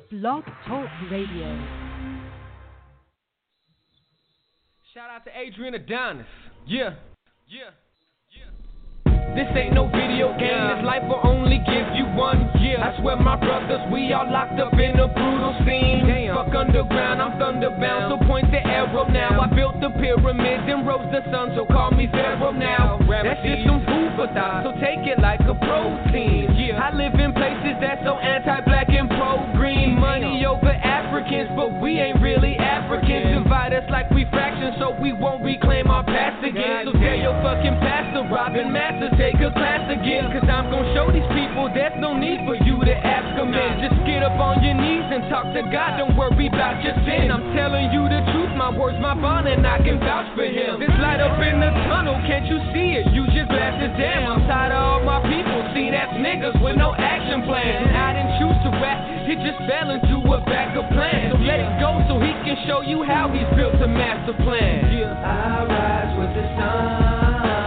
Blog Talk Radio. Shout out to Adrian Adonis. Yeah. This ain't no video game, this life will only give you one year. I swear my brothers, we all locked up in a brutal scene. Fuck underground, I'm thunderbound, so point the arrow now. I built the pyramids and rose the sun, so call me Pharaoh now. That's just some food for thought, so take it like a protein. I live in places that's so anti-black and pro-green. Money over Africans, but we ain't really Africans. Divide us like we fractions, so we won't reclaim our past again. So tell your fucking pastor, Robin Masters, take a class again. Cause I'm gon' show these people there's no need for you to ask them in. Just get up on your knees and talk to God, don't worry about your sin. I'm telling you the truth, my words, my bond, and I can vouch for him. This light up in the tunnel, can't you see it? Use your glasses, damn, I'm tired of all my people. See, that's niggas with no action plan. And I didn't choose to rap, it just fell into a backup plan. So let it go so he can show you how he's built a master plan. I rise with the sun.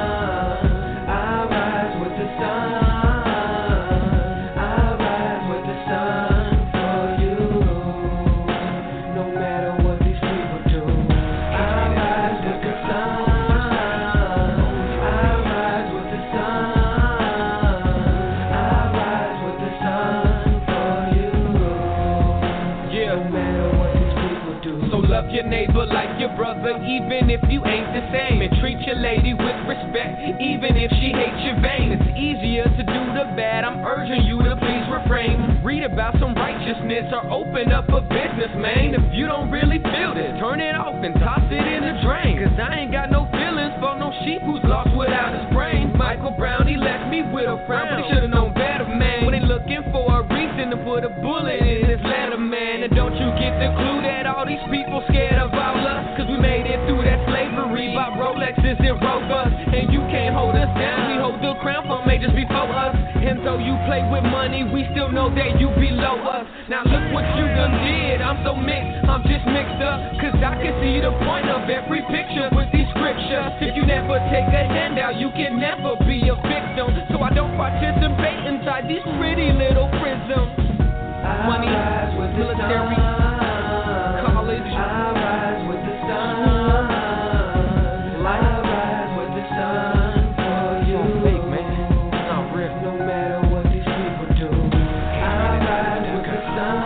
Your neighbor like your brother, even if you ain't the same. And treat your lady with respect, even if she hates your vein. It's easier to do the bad, I'm urging you to please refrain. Read about some righteousness or open up a business, man. If you don't really feel this, turn it off and toss it in the drain. Cause I ain't got no feelings for no sheep who's lost without his brain. Michael Brown, he left me with a frown, but he should've known better, man. When they looking for a reason to put a bullet in his letter, man. And don't you get the clue that all these people scared of our love? Cause we made it through that slavery, bought Rolexes and Rovers. And you can't hold us down, we hold the crown for majors before us. And though you play with money, we still know that you below us. Now look what you done did, I'm so mixed, I'm just mixed up. Cause I can see the point of every picture with these scriptures. If you never take a handout, you can never be a victim. So I don't participate inside these pretty little prisms. Money, military, college, I rise with the sun. I rise with the sun for you. Fake, man. It's not real. No matter what these people do, I rise with the sun.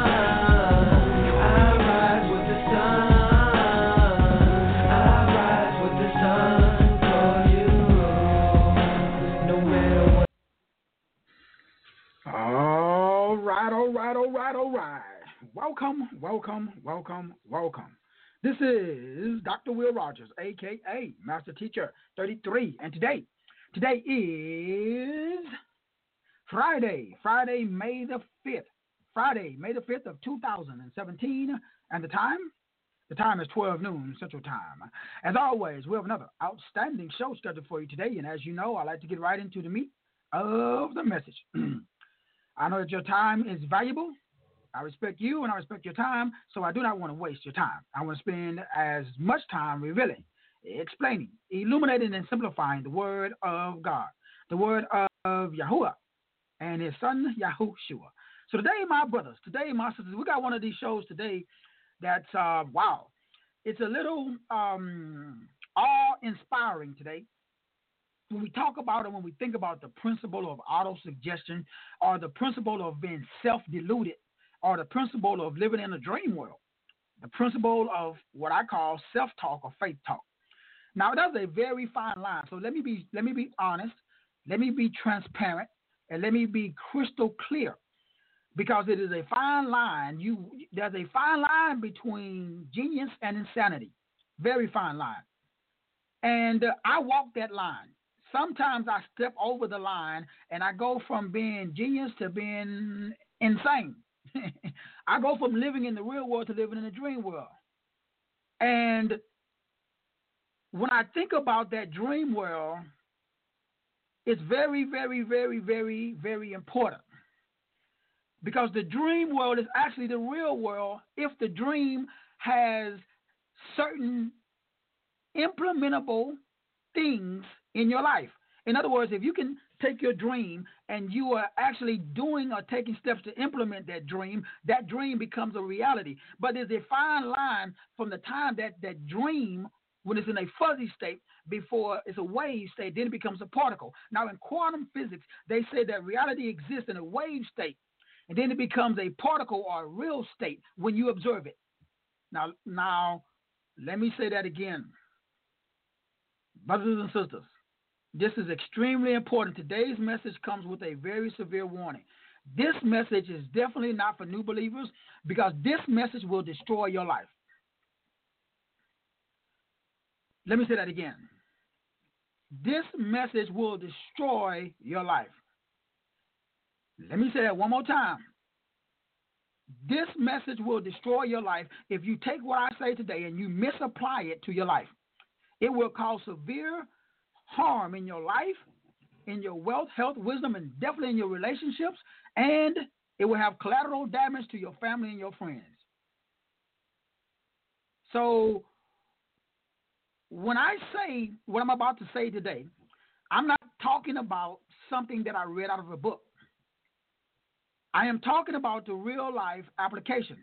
I rise with the sun. I rise with the sun for you. No matter what. All right. Welcome. This is Dr. Will Rogers, a.k.a. Master Teacher 33. And today is Friday, May the 5th. Friday, May the 5th of 2017. And the time is 12 noon Central Time. As always, we have another outstanding show scheduled for you today. And as you know, I like to get right into the meat of the message. I know that your time is valuable. I respect you and I respect your time, so I do not want to waste your time. I want to spend as much time revealing, explaining, illuminating, and simplifying the Word of God, the Word of Yahuwah and His Son, Yahushua. So today, my brothers, my sisters, we got one of these shows today that's, wow, it's a little awe-inspiring today. When we talk about it, when we think about the principle of auto-suggestion or the principle of being self-deluded or the principle of living in a dream world, the principle of what I call self-talk or faith talk. Now, that's a very fine line. So let me be honest, let me be transparent, and let me be crystal clear, because it is a fine line. There's a fine line between genius and insanity, very fine line. And I walk that line. Sometimes I step over the line and I go from being genius to being insane. I go from living in the real world to living in the dream world. And when I think about that dream world, it's very, very, very, very, very important. Because the dream world is actually the real world if the dream has certain implementable things in your life. In other words, if you can take your dream and you are actually doing or taking steps to implement that dream becomes a reality. But there's a fine line from the time that dream, when it's in a fuzzy state, before it's a wave state, then it becomes a particle. Now, in quantum physics, they say that reality exists in a wave state, and then it becomes a particle or a real state when you observe it. Now, let me say that again. Brothers and sisters, this is extremely important. Today's message comes with a very severe warning. This message is definitely not for new believers, because this message will destroy your life. Let me say that again. This message will destroy your life. Let me say that one more time. This message will destroy your life if you take what I say today and you misapply it to your life. It will cause severe harm in your life, in your wealth, health, wisdom, and definitely in your relationships, and it will have collateral damage to your family and your friends. So, when I say what I'm about to say today, I'm not talking about something that I read out of a book. I am talking about the real life application.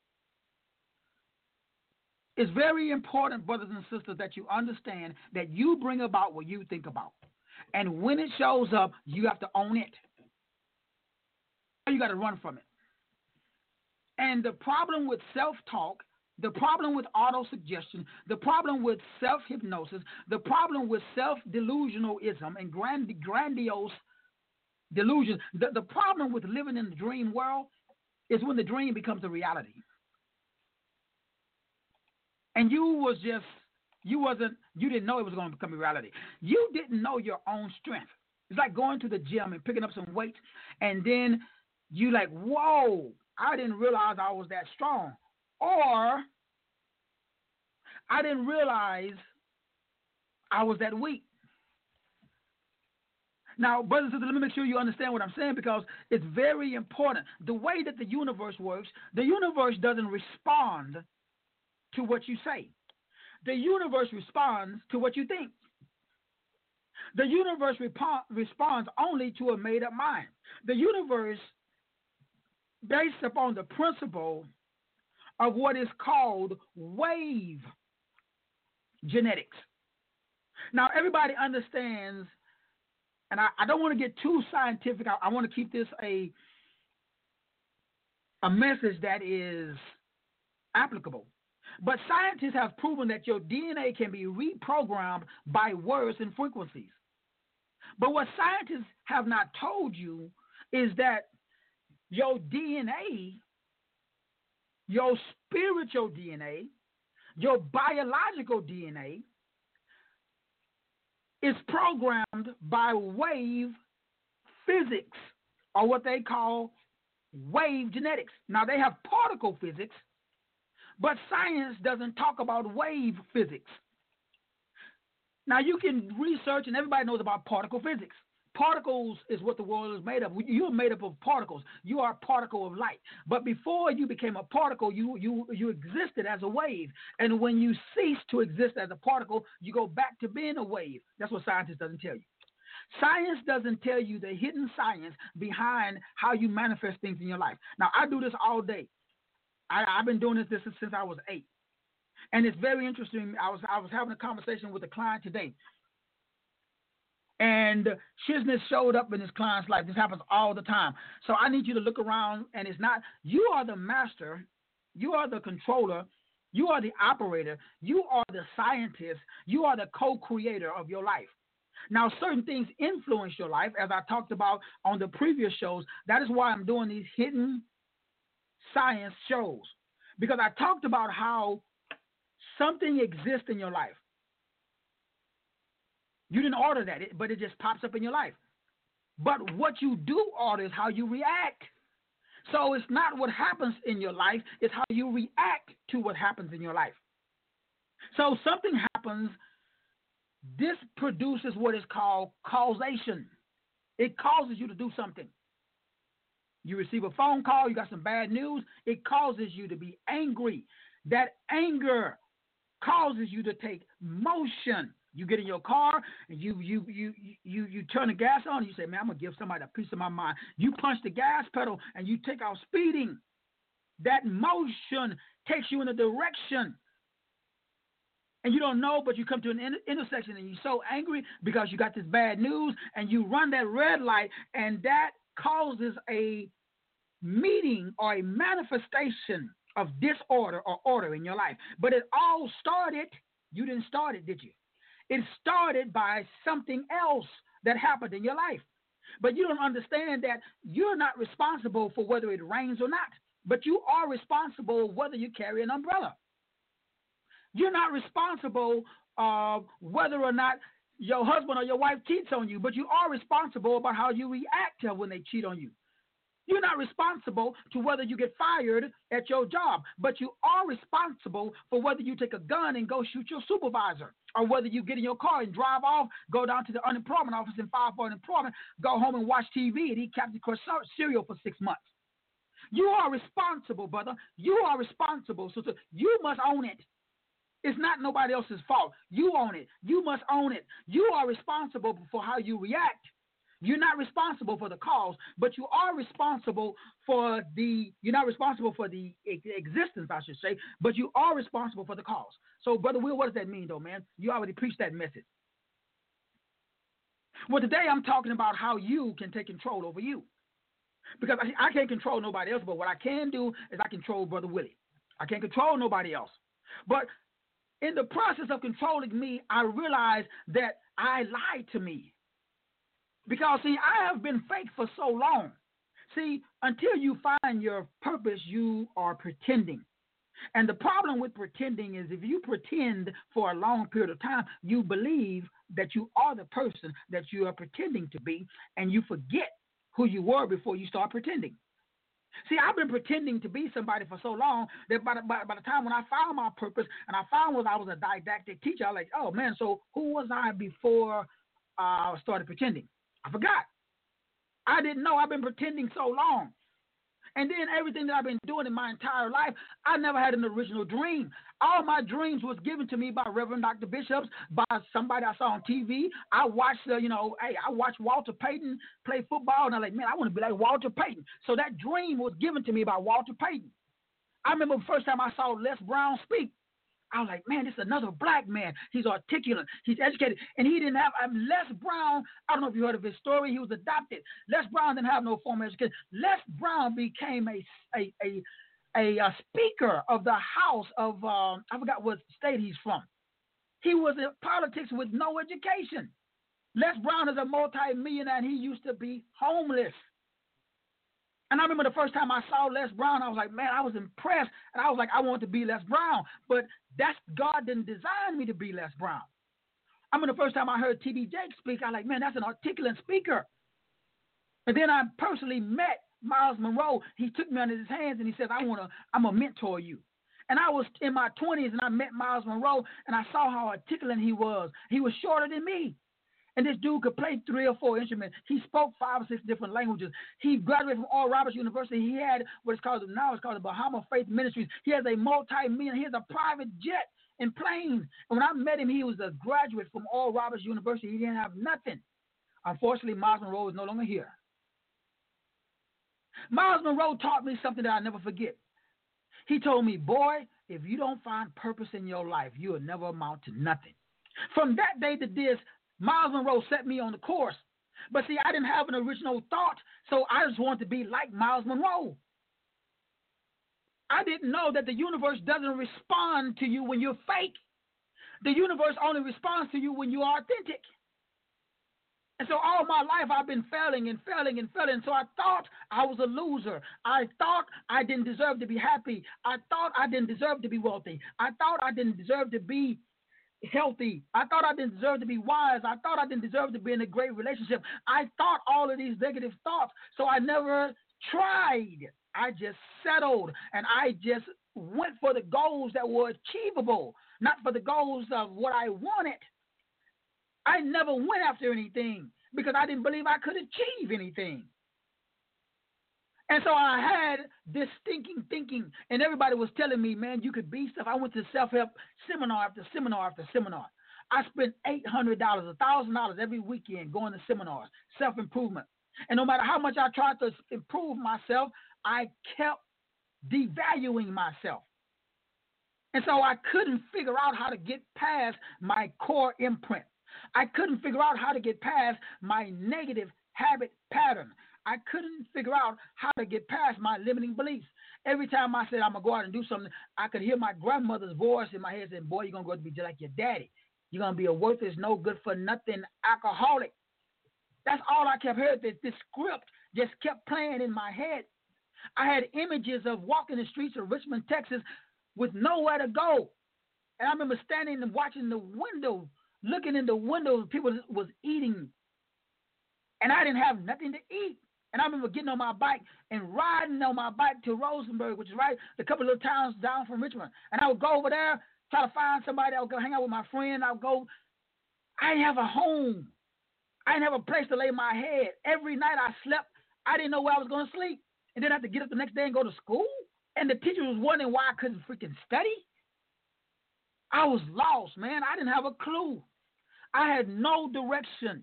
It's very important, brothers and sisters, that you understand that you bring about what you think about. And when it shows up, you have to own it. You got to run from it. And the problem with self-talk, the problem with auto-suggestion, the problem with self-hypnosis, the problem with self-delusionalism and grandiose delusions, the problem with living in the dream world is when the dream becomes a reality. And you didn't know it was going to become a reality. You didn't know your own strength. It's like going to the gym and picking up some weights, and then you like, whoa, I didn't realize I was that strong. Or I didn't realize I was that weak. Now, brothers and sisters, let me make sure you understand what I'm saying, because it's very important. The way that the universe works, the universe doesn't respond to what you say. The universe responds to what you think. The universe responds only to a made-up mind. The universe, based upon the principle of what is called wave genetics. Now, everybody understands, and I don't want to get too scientific. I want to keep this a message that is applicable. But scientists have proven that your DNA can be reprogrammed by words and frequencies. But what scientists have not told you is that your DNA, your spiritual DNA, your biological DNA is programmed by wave physics, or what they call wave genetics. Now, they have particle physics, but science doesn't talk about wave physics. Now, you can research, and everybody knows about particle physics. Particles is what the world is made of. You're made up of particles. You are a particle of light. But before you became a particle, you existed as a wave. And when you cease to exist as a particle, you go back to being a wave. That's what science doesn't tell you. Science doesn't tell you the hidden science behind how you manifest things in your life. Now, I do this all day. I've been doing this since I was 8. And it's very interesting. I was having a conversation with a client today. And shizness showed up in his client's life. This happens all the time. So I need you to look around, and it's not, you are the master, you are the controller, you are the operator, you are the scientist, you are the co-creator of your life. Now, certain things influence your life, as I talked about on the previous shows. That is why I'm doing these hidden science shows, because I talked about how something exists in your life. You didn't order that, but it just pops up in your life. But what you do order is how you react. So it's not what happens in your life, it's how you react to what happens in your life. So something happens, this produces what is called causation. It causes you to do something. You receive a phone call, you got some bad news, it causes you to be angry. That anger causes you to take motion. You get in your car and you turn the gas on. And you say, man, I'm gonna give somebody a piece of my mind. You punch the gas pedal and you take off speeding. That motion takes you in a direction. And you don't know, but you come to an intersection and you're so angry because you got this bad news and you run that red light, and that causes a meeting or a manifestation of disorder or order in your life. But it all started, you didn't start it, did you? It started by something else that happened in your life. But you don't understand that you're not responsible for whether it rains or not, but you are responsible whether you carry an umbrella. You're not responsible whether or not your husband or your wife cheats on you, but you are responsible about how you react to when they cheat on you. You're not responsible to whether you get fired at your job, but you are responsible for whether you take a gun and go shoot your supervisor, or whether you get in your car and drive off, go down to the unemployment office and file for unemployment, go home and watch TV and eat Captain Crunch cereal for 6 months. You are responsible, brother. You are responsible, sister. You must own it. It's not nobody else's fault. You own it. You must own it. You are responsible for how you react. You're not responsible for the cause, but you are responsible for you're not responsible for the existence, I should say, but you are responsible for the cause. So, Brother Will, what does that mean, though, man? You already preached that message. Well, today I'm talking about how you can take control over you. Because I can't control nobody else, but what I can do is I control Brother Willie. I can't control nobody else. But in the process of controlling me, I realized that I lied to me. Because, see, I have been fake for so long. See, until you find your purpose, you are pretending. And the problem with pretending is if you pretend for a long period of time, you believe that you are the person that you are pretending to be, and you forget who you were before you start pretending. See, I've been pretending to be somebody for so long that by the time when I found my purpose and I found I was a didactic teacher, I was like, oh, man, so who was I before I started pretending? I forgot. I didn't know. I've been pretending so long. And then everything that I've been doing in my entire life, I never had an original dream. All my dreams was given to me by Reverend Dr. Bishops, by somebody I saw on TV. I watched, I watched Walter Payton play football, and I'm like, man, I want to be like Walter Payton. So that dream was given to me by Walter Payton. I remember the first time I saw Les Brown speak. I was like, man, this is another black man. He's articulate. He's educated. And he didn't have Les Brown. I don't know if you heard of his story. He was adopted. Les Brown didn't have no formal education. Les Brown became a speaker of the House of, I forgot what state he's from. He was in politics with no education. Les Brown is a multi-millionaire, and he used to be homeless. And I remember the first time I saw Les Brown, I was like, man, I was impressed. And I was like, I want to be Les Brown. But God didn't design me to be Les Brown. I remember the first time I heard T.D. Jakes speak, I was like, man, that's an articulate speaker. And then I personally met Miles Monroe. He took me under his hands and he said, I'm going to mentor you. And I was in my 20s and I met Miles Monroe and I saw how articulate he was. He was shorter than me. And this dude could play 3 or 4 instruments. He spoke 5 or 6 different languages. He graduated from Oral Roberts University. He had it's called the Bahama Faith Ministries. He has a multi-million. He has a private jet and planes. And when I met him, he was a graduate from Oral Roberts University. He didn't have nothing. Unfortunately, Miles Monroe is no longer here. Miles Monroe taught me something that I'll never forget. He told me, boy, if you don't find purpose in your life, you will never amount to nothing. From that day to this, Miles Monroe set me on the course. But see, I didn't have an original thought, so I just wanted to be like Miles Monroe. I didn't know that the universe doesn't respond to you when you're fake. The universe only responds to you when you are authentic. And so all my life I've been failing and failing and failing. So I thought I was a loser. I thought I didn't deserve to be happy. I thought I didn't deserve to be wealthy. I thought I didn't deserve to be healthy. I thought I didn't deserve to be wise. I thought I didn't deserve to be in a great relationship. I thought all of these negative thoughts. So I never tried. I just settled and I just went for the goals that were achievable, not for the goals of what I wanted. I never went after anything because I didn't believe I could achieve anything. And so I had this thinking, and everybody was telling me, man, you could be stuff. I went to self-help seminar after seminar after seminar. I spent $800, $1,000 every weekend going to seminars, self-improvement. And no matter how much I tried to improve myself, I kept devaluing myself. And so I couldn't figure out how to get past my core imprint. I couldn't figure out how to get past my negative habit pattern. I couldn't figure out how to get past my limiting beliefs. Every time I said I'm going to go out and do something, I could hear my grandmother's voice in my head saying, boy, you're going to go to be just like your daddy. You're going to be a worthless, no good for nothing alcoholic. That's all I kept hearing. This script just kept playing in my head. I had images of walking the streets of Richmond, Texas with nowhere to go. And I remember standing and watching the window, looking in the window, people was eating. And I didn't have nothing to eat. And I remember getting on my bike and riding on my bike to Rosenberg, which is right a couple of little towns down from Richmond. And I would go over there, try to find somebody. I would go hang out with my friend. I would go. I didn't have a home. I didn't have a place to lay my head. Every night I slept. I didn't know where I was going to sleep. And then I had to get up the next day and go to school. And the teacher was wondering why I couldn't freaking study. I was lost, man. I didn't have a clue. I had no direction.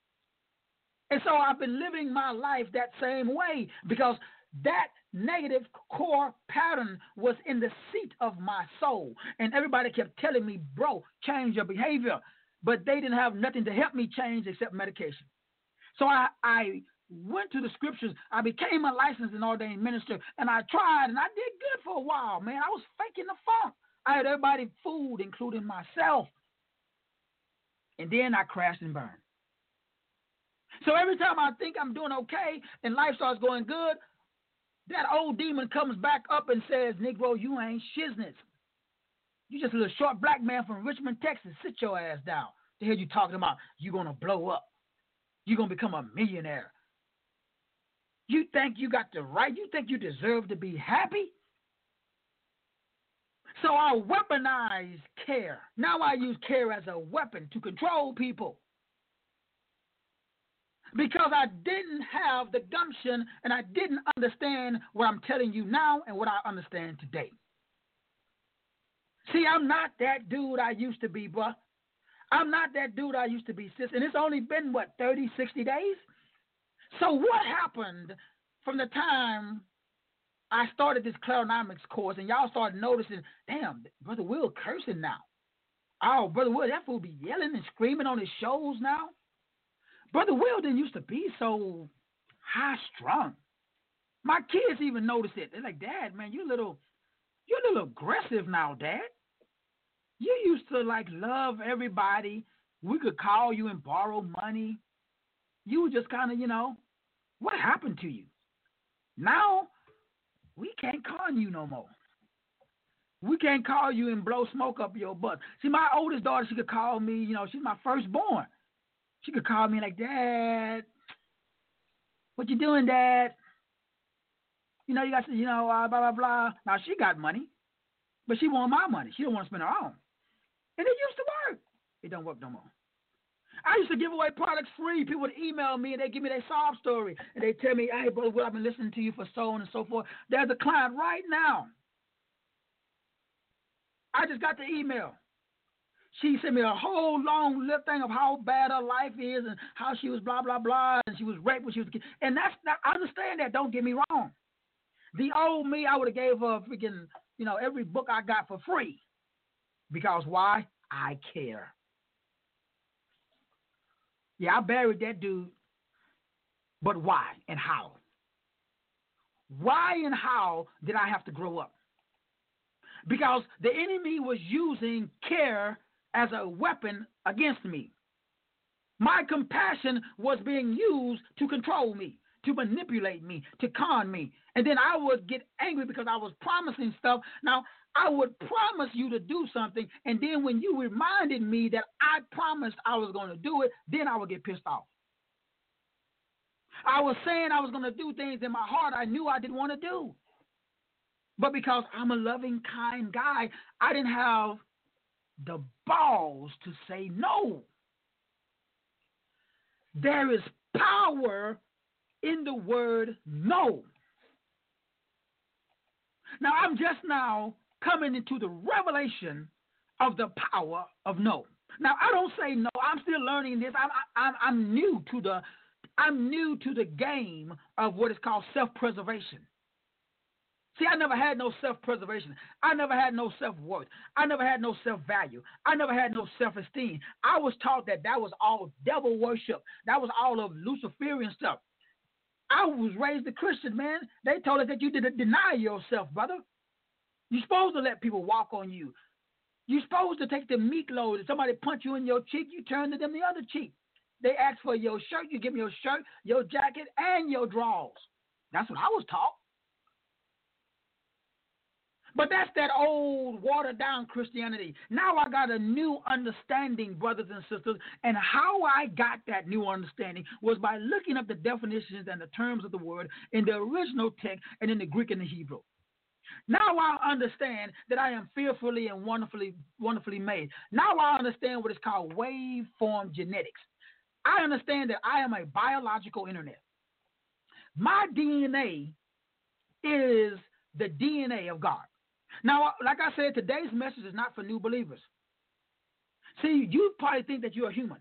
And so I've been living my life that same way because that negative core pattern was in the seat of my soul. And everybody kept telling me, bro, change your behavior. But they didn't have nothing to help me change except medication. So I went to the scriptures. I became a licensed and ordained minister, and I tried, and I did good for a while, man. I was faking the funk. I had everybody fooled, including myself. And then I crashed and burned. So every time I think I'm doing okay and life starts going good, that old demon comes back up and says, Negro, you ain't shiznit. You just a little short black man from Richmond, Texas. Sit your ass down. The hell you talking about? You going to blow up. You're going to become a millionaire. You think you got the right? You think you deserve to be happy? So I weaponized care. Now I use care as a weapon to control people. Because I didn't have the gumption and I didn't understand what I'm telling you now and what I understand today. See, I'm not that dude I used to be, bruh. I'm not that dude I used to be, sis. And it's only been, 30, 60 days? So what happened from the time I started this Claronomics course and y'all started noticing, damn, Brother Will cursing now. Oh, Brother Will, that fool be yelling and screaming on his shows now. Brother Will didn't used to be so high-strung. My kids even noticed it. They're like, Dad, man, you're a little aggressive now, Dad. You used to, love everybody. We could call you and borrow money. You were just kind of, what happened to you? Now, we can't con you no more. We can't call you and blow smoke up your butt. See, my oldest daughter, she could call me, she's my firstborn. She could call me like, Dad, what you doing, Dad? You got to, blah, blah, blah. Now, she got money, but she want my money. She don't want to spend her own. And it used to work. It don't work no more. I used to give away products free. People would email me, and they give me their sob story. And they tell me, hey, brother, I've been listening to you for so on and so forth. There's a client right now. I just got the email. She sent me a whole long little thing of how bad her life is and how she was blah, blah, blah, and she was raped when she was a kid. And that's not, I understand that. Don't get me wrong. The old me, I would have gave her freaking, every book I got for free. Because why? I care. Yeah, I buried that dude. But why and how? Why and how did I have to grow up? Because the enemy was using care as a weapon against me. My compassion was being used to control me, to manipulate me, to con me. And then I would get angry because I was promising stuff. Now, I would promise you to do something, and then when you reminded me that I promised I was going to do it, then I would get pissed off. I was saying I was going to do things in my heart I knew I didn't want to do. But because I'm a loving, kind guy, I didn't have the balls to say no. There is power in the word no. Now, I'm just now coming into the revelation of the power of no. Now, I don't say no. I'm still learning this. I'm new to the game of what is called self-preservation. See, I never had no self-preservation. I never had no self-worth. I never had no self-value. I never had no self-esteem. I was taught that was all devil worship. That was all of Luciferian stuff. I was raised a Christian, man. They told us that you didn't deny yourself, brother. You're supposed to let people walk on you. You're supposed to take the meat load. If somebody punch you in your cheek, you turn to them the other cheek. They ask for your shirt, you give them your shirt, your jacket, and your drawers. That's what I was taught. But that's that old watered-down Christianity. Now I got a new understanding, brothers and sisters, and how I got that new understanding was by looking up the definitions and the terms of the word in the original text and in the Greek and the Hebrew. Now I understand that I am fearfully and wonderfully made. Now I understand what is called waveform genetics. I understand that I am a biological internet. My DNA is the DNA of God. Now, like I said, today's message is not for new believers. See, you probably think that you're a human.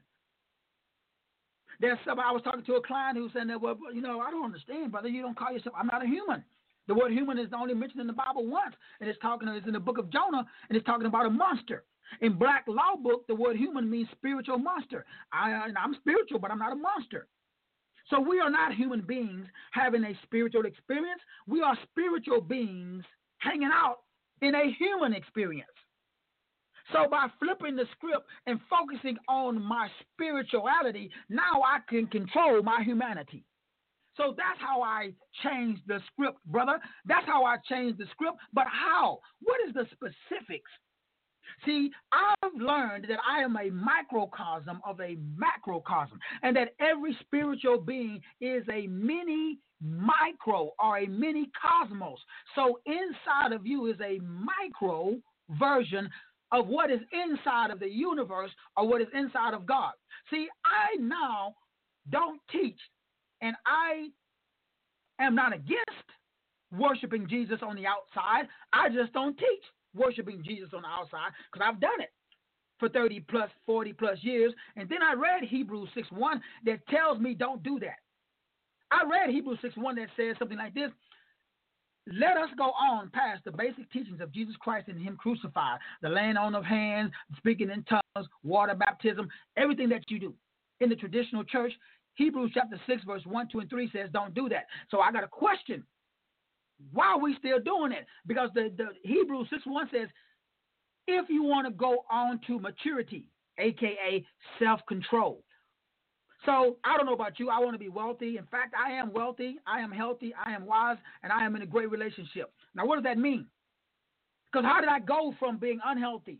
I was talking to a client who said, well, I don't understand, brother. You don't call yourself, I'm not a human. The word human is only mentioned in the Bible once, and it's in the book of Jonah, and it's talking about a monster. In Black Law Book, the word human means spiritual monster. I'm spiritual, but I'm not a monster. So we are not human beings having a spiritual experience. We are spiritual beings hanging out in a human experience. So by flipping the script and focusing on my spirituality, now I can control my humanity. So that's how I changed the script, brother. That's how I changed the script. But how? What is the specifics? See, I've learned that I am a microcosm of a macrocosm, and that every spiritual being is a mini micro or a mini cosmos. So inside of you is a micro version of what is inside of the universe or what is inside of God. See, I now don't teach, and I am not against worshiping Jesus on the outside. I just don't teach worshiping Jesus on the outside because I've done it for 30 plus, 40 plus years. And then I read Hebrews 6:1 that tells me don't do that. I read Hebrews 6:1 that says something like this: let us go on past the basic teachings of Jesus Christ and Him crucified, the laying on of hands, speaking in tongues, water baptism, everything that you do. In the traditional church, Hebrews chapter 6, verse 1, 2, and 3 says don't do that. So I got a question. Why are we still doing it? Because the Hebrews 6:1 says, if you want to go on to maturity, a.k.a. self-control. So I don't know about you. I want to be wealthy. In fact, I am wealthy. I am healthy. I am wise. And I am in a great relationship. Now, what does that mean? Because how did I go from being unhealthy?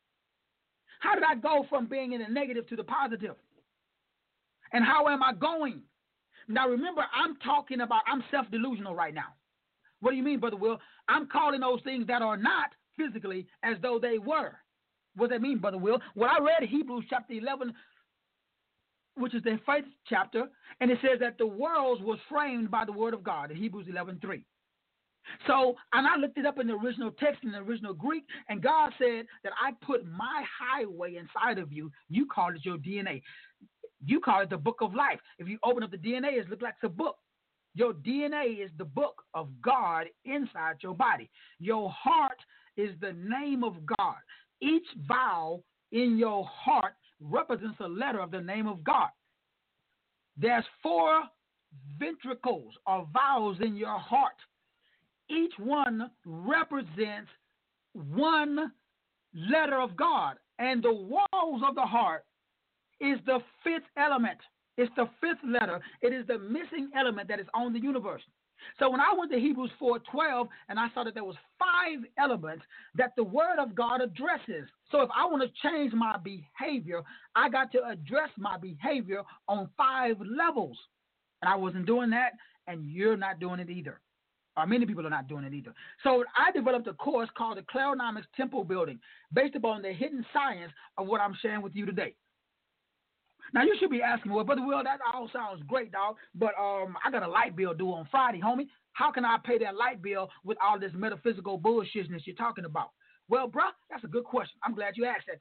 How did I go from being in the negative to the positive? And how am I going? Now, remember, I'm self-delusional right now. What do you mean, Brother Will? I'm calling those things that are not physically as though they were. What does that mean, Brother Will? Well, I read Hebrews chapter 11, which is the first chapter, and it says that the world was framed by the word of God in Hebrews 11:3. So, and I looked it up in the original text, in the original Greek, and God said that I put my highway inside of you. You call it your DNA. You call it the book of life. If you open up the DNA, it looks like it's a book. Your DNA is the book of God inside your body. Your heart is the name of God. Each vowel in your heart represents a letter of the name of God. There's 4 ventricles or vowels in your heart. Each one represents one letter of God. And the walls of the heart is the 5th element. It's the 5th letter. It is the missing element that is on the universe. So when I went to Hebrews 4:12 and I saw that there was 5 elements that the word of God addresses. So if I want to change my behavior, I got to address my behavior on 5 levels. And I wasn't doing that, and you're not doing it either. Or many people are not doing it either. So I developed a course called the Claronomics Temple Building based upon the hidden science of what I'm sharing with you today. Now, you should be asking, well, Brother Will, that all sounds great, dog, but I got a light bill due on Friday, homie. How can I pay that light bill with all this metaphysical bullshitness you're talking about? Well, bro, that's a good question. I'm glad you asked that question.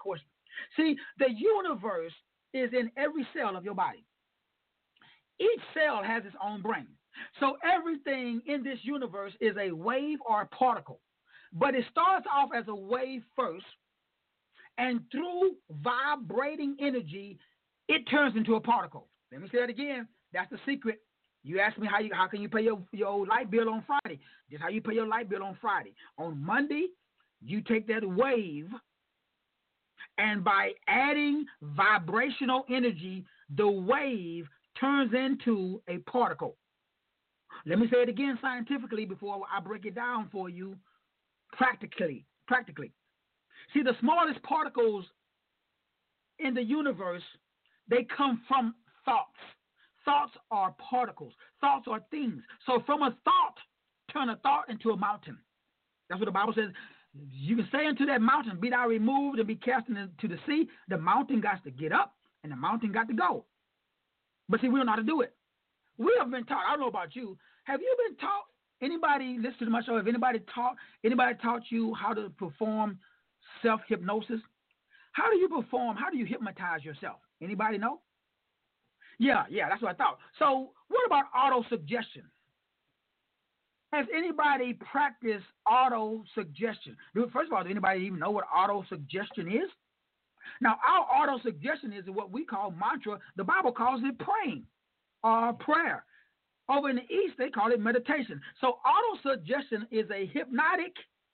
See, the universe is in every cell of your body. Each cell has its own brain. So everything in this universe is a wave or a particle. But it starts off as a wave first, and through vibrating energy, it turns into a particle. Let me say that again. That's the secret. You ask me how can you pay your light bill on Friday? This is how you pay your light bill on Friday. On Monday, you take that wave, and by adding vibrational energy, the wave turns into a particle. Let me say it again scientifically before I break it down for you practically. See, the smallest particles in the universe, they come from thoughts. Thoughts are particles. Thoughts are things. So from a thought, turn a thought into a mountain. That's what the Bible says. You can say unto that mountain, be thou removed and be cast into the sea. The mountain got to get up and the mountain got to go. But see, we don't know how to do it. We have been taught. I don't know about you. Have you been taught? Anybody listen to my show? Have anybody taught you how to perform self-hypnosis? How do you perform? How do you hypnotize yourself? Anybody know? Yeah, that's what I thought. So what about auto-suggestion? Has anybody practiced auto-suggestion? First of all, does anybody even know what auto-suggestion is? Now, our auto-suggestion is what we call mantra. The Bible calls it praying or prayer. Over in the East, they call it meditation. So auto-suggestion is a hypnotic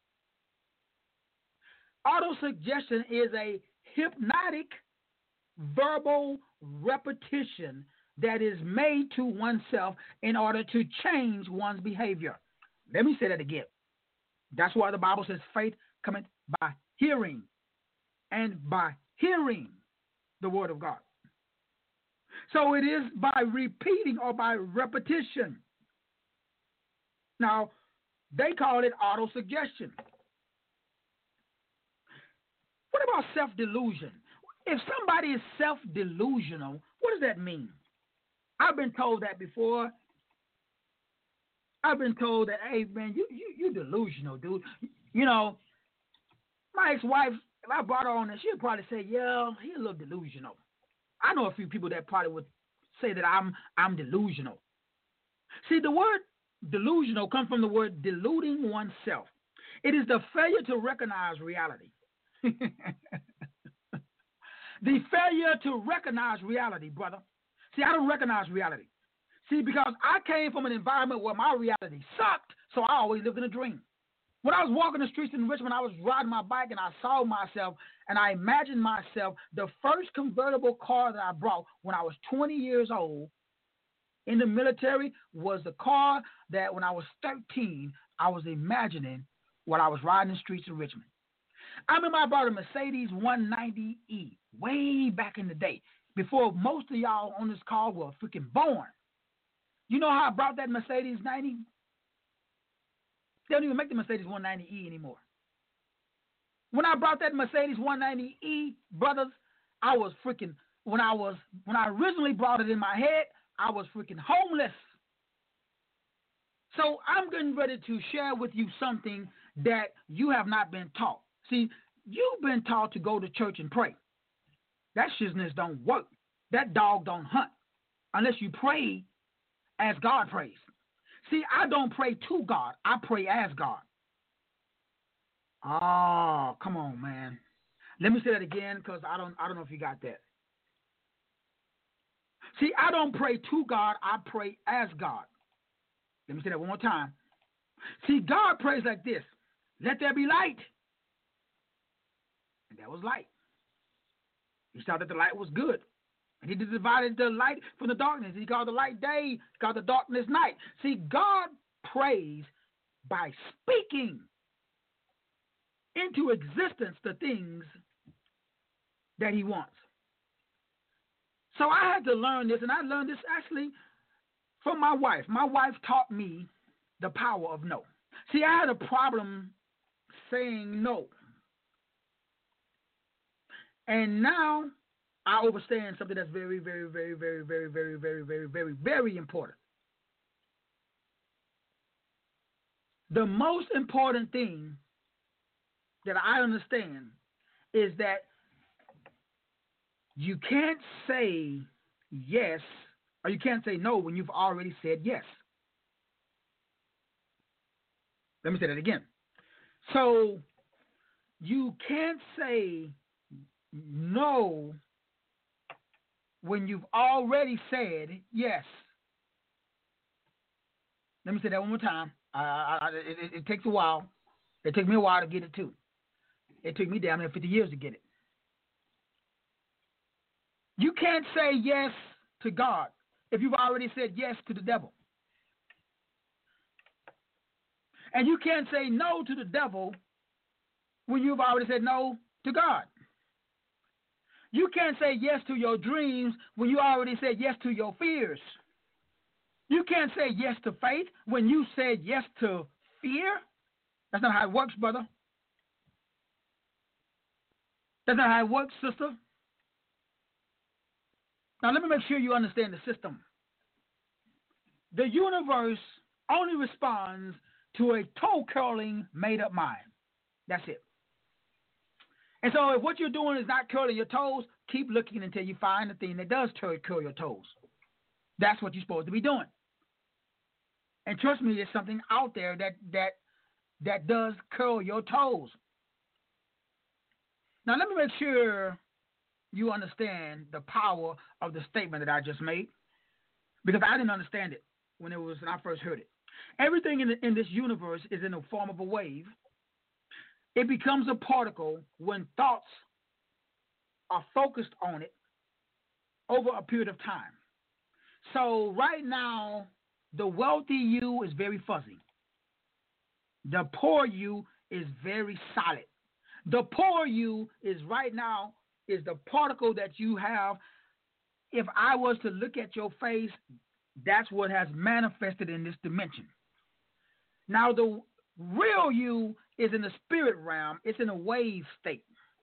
verbal repetition that is made to oneself in order to change one's behavior. Let me say that again. That's why the Bible says faith cometh by hearing, and by hearing the word of God. So it is by repeating or by repetition. Now, they call it auto-suggestion. What about self-delusion? If somebody is self-delusional, what does that mean? I've been told that before. I've been told that, hey, man, you delusional, dude. You know, my ex-wife, if I brought her on there, she'd probably say, yeah, he's a little delusional. I know a few people that probably would say that I'm delusional. See, the word delusional comes from the word deluding oneself. It is the failure to recognize reality. The failure to recognize reality, brother. See, I don't recognize reality. See, because I came from an environment where my reality sucked, so I always lived in a dream. When I was walking the streets in Richmond, I was riding my bike and I saw myself and I imagined myself. The first convertible car that I brought when I was 20 years old in the military was the car that when I was 13, I was imagining while I was riding the streets of Richmond. I remember I brought a Mercedes 190E way back in the day, before most of y'all on this call were freaking born. You know how I brought that Mercedes 90? They don't even make the Mercedes 190E anymore. When I brought that Mercedes 190E, brothers, I was freaking, when I originally brought it in my head, I was freaking homeless. So I'm getting ready to share with you something that you have not been taught. See, you've been taught to go to church and pray. That shizness don't work. That dog don't hunt unless you pray as God prays. See, I don't pray to God. I pray as God. Oh, come on, man. Let me say that again because I don't know if you got that. See, I don't pray to God. I pray as God. Let me say that one more time. See, God prays like this. Let there be light. And that was light. He saw that the light was good. And he divided the light from the darkness. He called the light day. He called the darkness night. See, God prays by speaking into existence the things that he wants. So I had to learn this, and I learned this actually from my wife. My wife taught me the power of no. See, I had a problem saying no. And now I understand something that's very, very, very, very, very, very, very, very, very, very important. The most important thing that I understand is that You can't say yes, or you can't say no when you've already said yes. Let me say that again. So you can't say no when you've already said yes. Let me say that one more time. It takes a while. It took me a while to get it too. It took me damn near 50 years to get it. You can't say yes to God if you've already said yes to the devil. And you can't say no to the devil when you've already said no to God. You can't say yes to your dreams when you already said yes to your fears. You can't say yes to faith when you said yes to fear. That's not how it works, brother. That's not how it works, sister. Now, let me make sure you understand the system. The universe only responds to a toe-curling, made-up mind. That's it. And so if what you're doing is not curling your toes, keep looking until you find the thing that does curl your toes. That's what you're supposed to be doing. And trust me, there's something out there that does curl your toes. Now, let me make sure you understand the power of the statement that I just made, because I didn't understand it when I first heard it. Everything in this universe is in the form of a wave. It becomes a particle when thoughts are focused on it over a period of time. So right now, the wealthy you is very fuzzy. The poor you is very solid. The poor you is right now is the particle that you have. If I was to look at your face, that's what has manifested in this dimension. Now, the real you is in the spirit realm. It's in a wave state.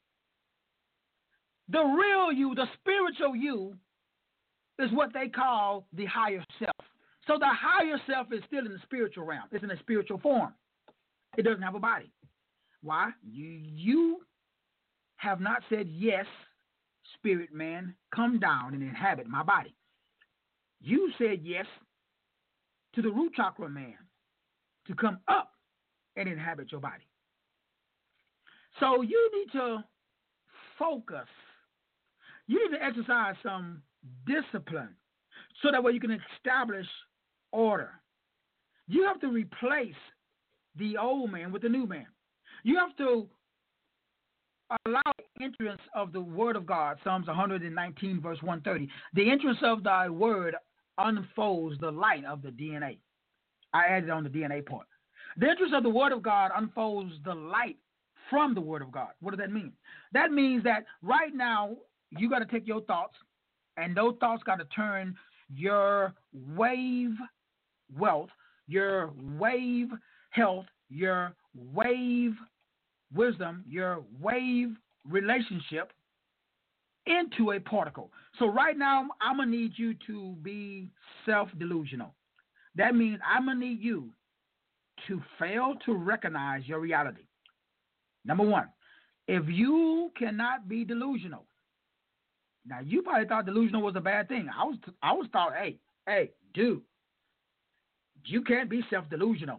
The real you, the spiritual you, is what they call the higher self. So the higher self is still in the spiritual realm. It's in a spiritual form. It doesn't have a body. Why? You have not said, yes, spirit man, come down and inhabit my body. You said yes to the root chakra man to come up and inhabit your body. So you need to focus. You need to exercise some discipline so that way you can establish order. You have to replace the old man with the new man. You have to allow the entrance of the word of God, Psalms 119, verse 130. The entrance of thy word unfolds the light of the DNA. I added on the DNA part. The entrance of the word of God unfolds the light from the word of God. What does that mean? That means that right now you got to take your thoughts, and those thoughts got to turn your wave wealth, your wave health, your wave wisdom, your wave relationship into a particle. So right now, I'm going to need you to be self-delusional. That means I'm going to need you to fail to recognize your reality. Number one, if you cannot be delusional, now you probably thought delusional was a bad thing. I was thought, hey, dude, you can't be self-delusional.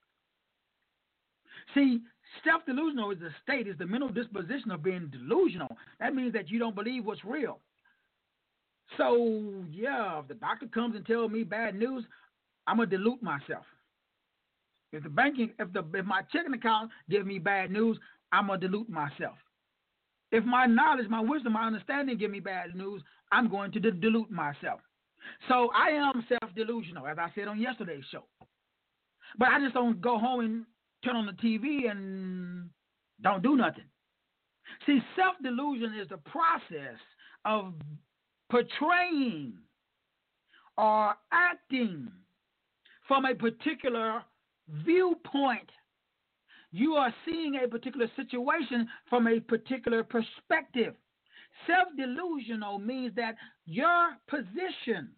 See, self-delusional is the state, is the mental disposition of being delusional. That means that you don't believe what's real. So, yeah, if the doctor comes and tells me bad news, I'm going to dilute myself. If my checking account gives me bad news, I'm going to dilute myself. If my knowledge, my wisdom, my understanding give me bad news, I'm going to dilute myself. So I am self-delusional, as I said on yesterday's show. But I just don't go home and turn on the TV and don't do nothing. See, self-delusion is the process of portraying or acting from a particular viewpoint. You are seeing a particular situation from a particular perspective. Self-delusional means that your position,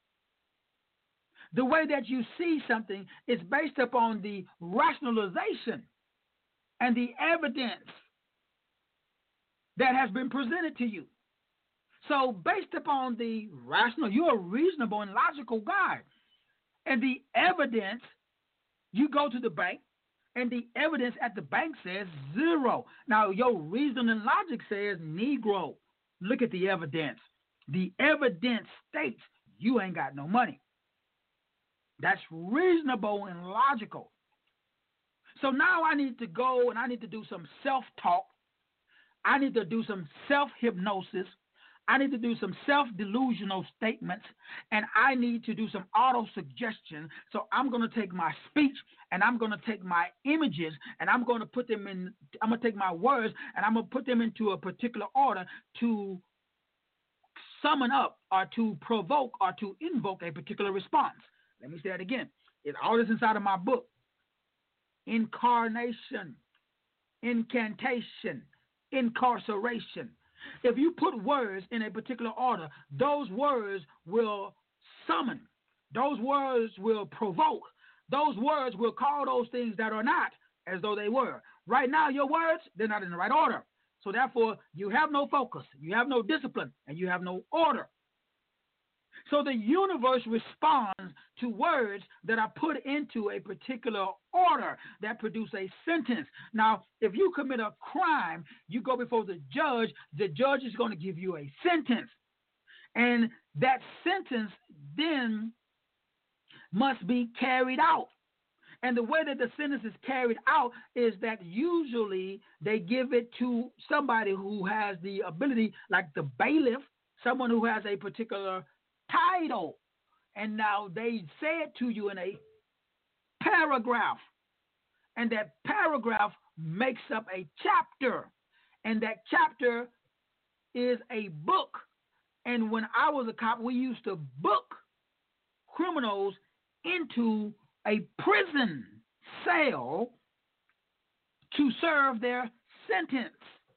the way that you see something, is based upon the rationalization and the evidence that has been presented to you. So based upon the rational, you're a reasonable and logical guy. And the evidence, you go to the bank, and the evidence at the bank says zero. Now, your reason and logic says Negro. Look at the evidence. The evidence states you ain't got no money. That's reasonable and logical. So now I need to go and I need to do some self-talk. I need to do some self-hypnosis. I need to do some self-delusional statements, and I need to do some auto-suggestion. So I'm going to take my speech, and I'm going to take my images, and I'm going to put them in, I'm going to take my words, and I'm going to put them into a particular order to summon up or to provoke or to invoke a particular response. Let me say that again. It's all this inside of my book. Incarnation, incantation, incarceration. If you put words in a particular order, those words will summon. Those words will provoke. Those words will call those things that are not as though they were. Right now, your words, they're not in the right order. So therefore, you have no focus, you have no discipline, and you have no order. So the universe responds to words that are put into a particular order that produce a sentence. Now, if you commit a crime, you go before the judge is going to give you a sentence. And that sentence then must be carried out. And the way that the sentence is carried out is that usually they give it to somebody who has the ability, like the bailiff, someone who has a particular title, and now they say it to you in a paragraph, and that paragraph makes up a chapter, and that chapter is a book. And when I was a cop, we used to book criminals into a prison cell to serve their sentence.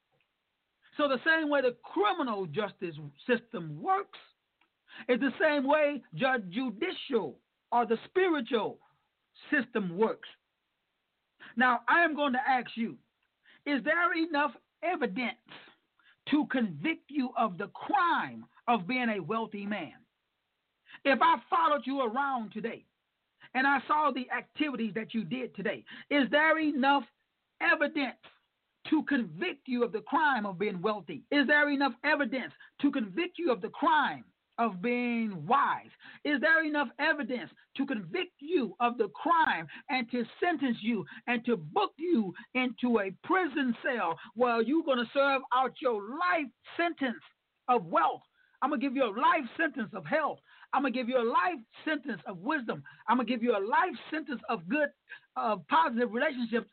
So the same way the criminal justice system works, it's the same way the judicial or the spiritual system works. Now, I am going to ask you, is there enough evidence to convict you of the crime of being a wealthy man? If I followed you around today and I saw the activities that you did today, is there enough evidence to convict you of the crime of being wealthy? Is there enough evidence to convict you of the crime of being wise? Is there enough evidence to convict you of the crime and to sentence you and to book you into a prison cell where you're going to serve out your life sentence of wealth? I'm going to give you a life sentence of health. I'm going to give you a life sentence of wisdom. I'm going to give you a life sentence of good, positive relationships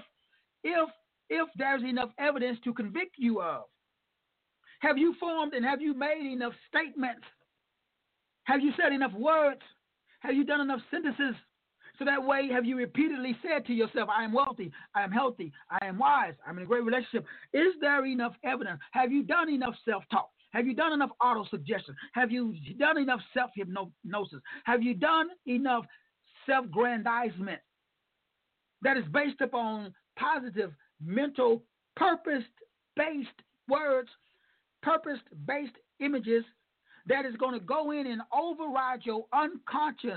if there's enough evidence to convict you of. Have you formed and have you made enough statements? Have you said enough words? Have you done enough sentences? So that way, have you repeatedly said to yourself, I am wealthy, I am healthy, I am wise, I'm in a great relationship? Is there enough evidence? Have you done enough self-talk? Have you done enough auto-suggestion? Have you done enough self-hypnosis? Have you done enough self-grandizement that is based upon positive, mental, purpose-based words, purpose-based images that is going to go in and override your unconscious,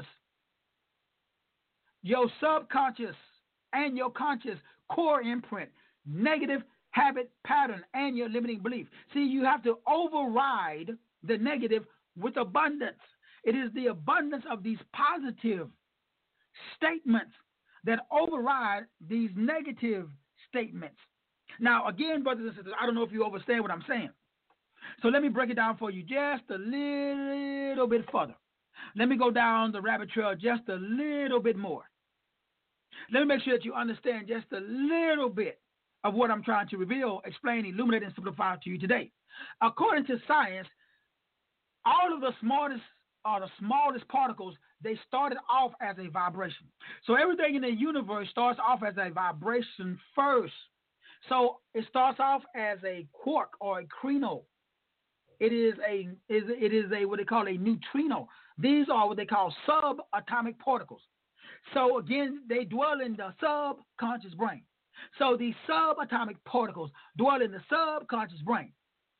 your subconscious, and your conscious core imprint, negative habit pattern, and your limiting belief? See, you have to override the negative with abundance. It is the abundance of these positive statements that override these negative statements. Now, again, brothers and sisters, I don't know if you understand what I'm saying. So let me break it down for you just a little bit further. Let me go down the rabbit trail just a little bit more. Let me make sure that you understand just a little bit of what I'm trying to reveal, explain, illuminate, and simplify to you today. According to science, all of the smallest particles, they started off as a vibration. So everything in the universe starts off as a vibration first. So it starts off as a quark or a krino. It is a what they call a neutrino. These are what they call subatomic particles. So again, they dwell in the subconscious brain. So these subatomic particles dwell in the subconscious brain.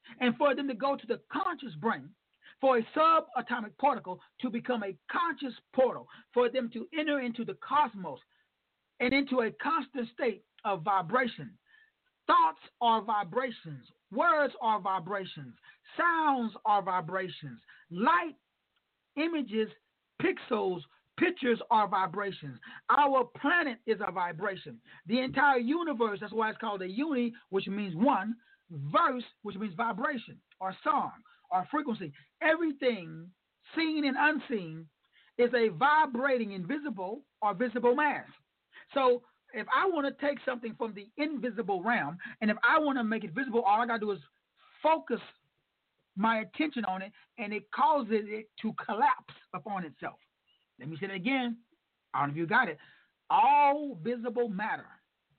and for them to go to the conscious brain, for a subatomic particle to become a conscious portal, for them to enter into the cosmos and into a constant state of vibration. Thoughts are vibrations. Words are vibrations. Sounds are vibrations. Light, images, pixels, pictures are vibrations. Our planet is a vibration. The entire universe, that's why it's called a uni, which means one, verse, which means vibration or song or frequency. Everything, seen and unseen, is a vibrating invisible or visible mass. So if I want to take something from the invisible realm, and if I want to make it visible, all I got to do is focus my attention on it, and it causes it to collapse upon itself. Let me say that again. I don't know if you got it. All visible matter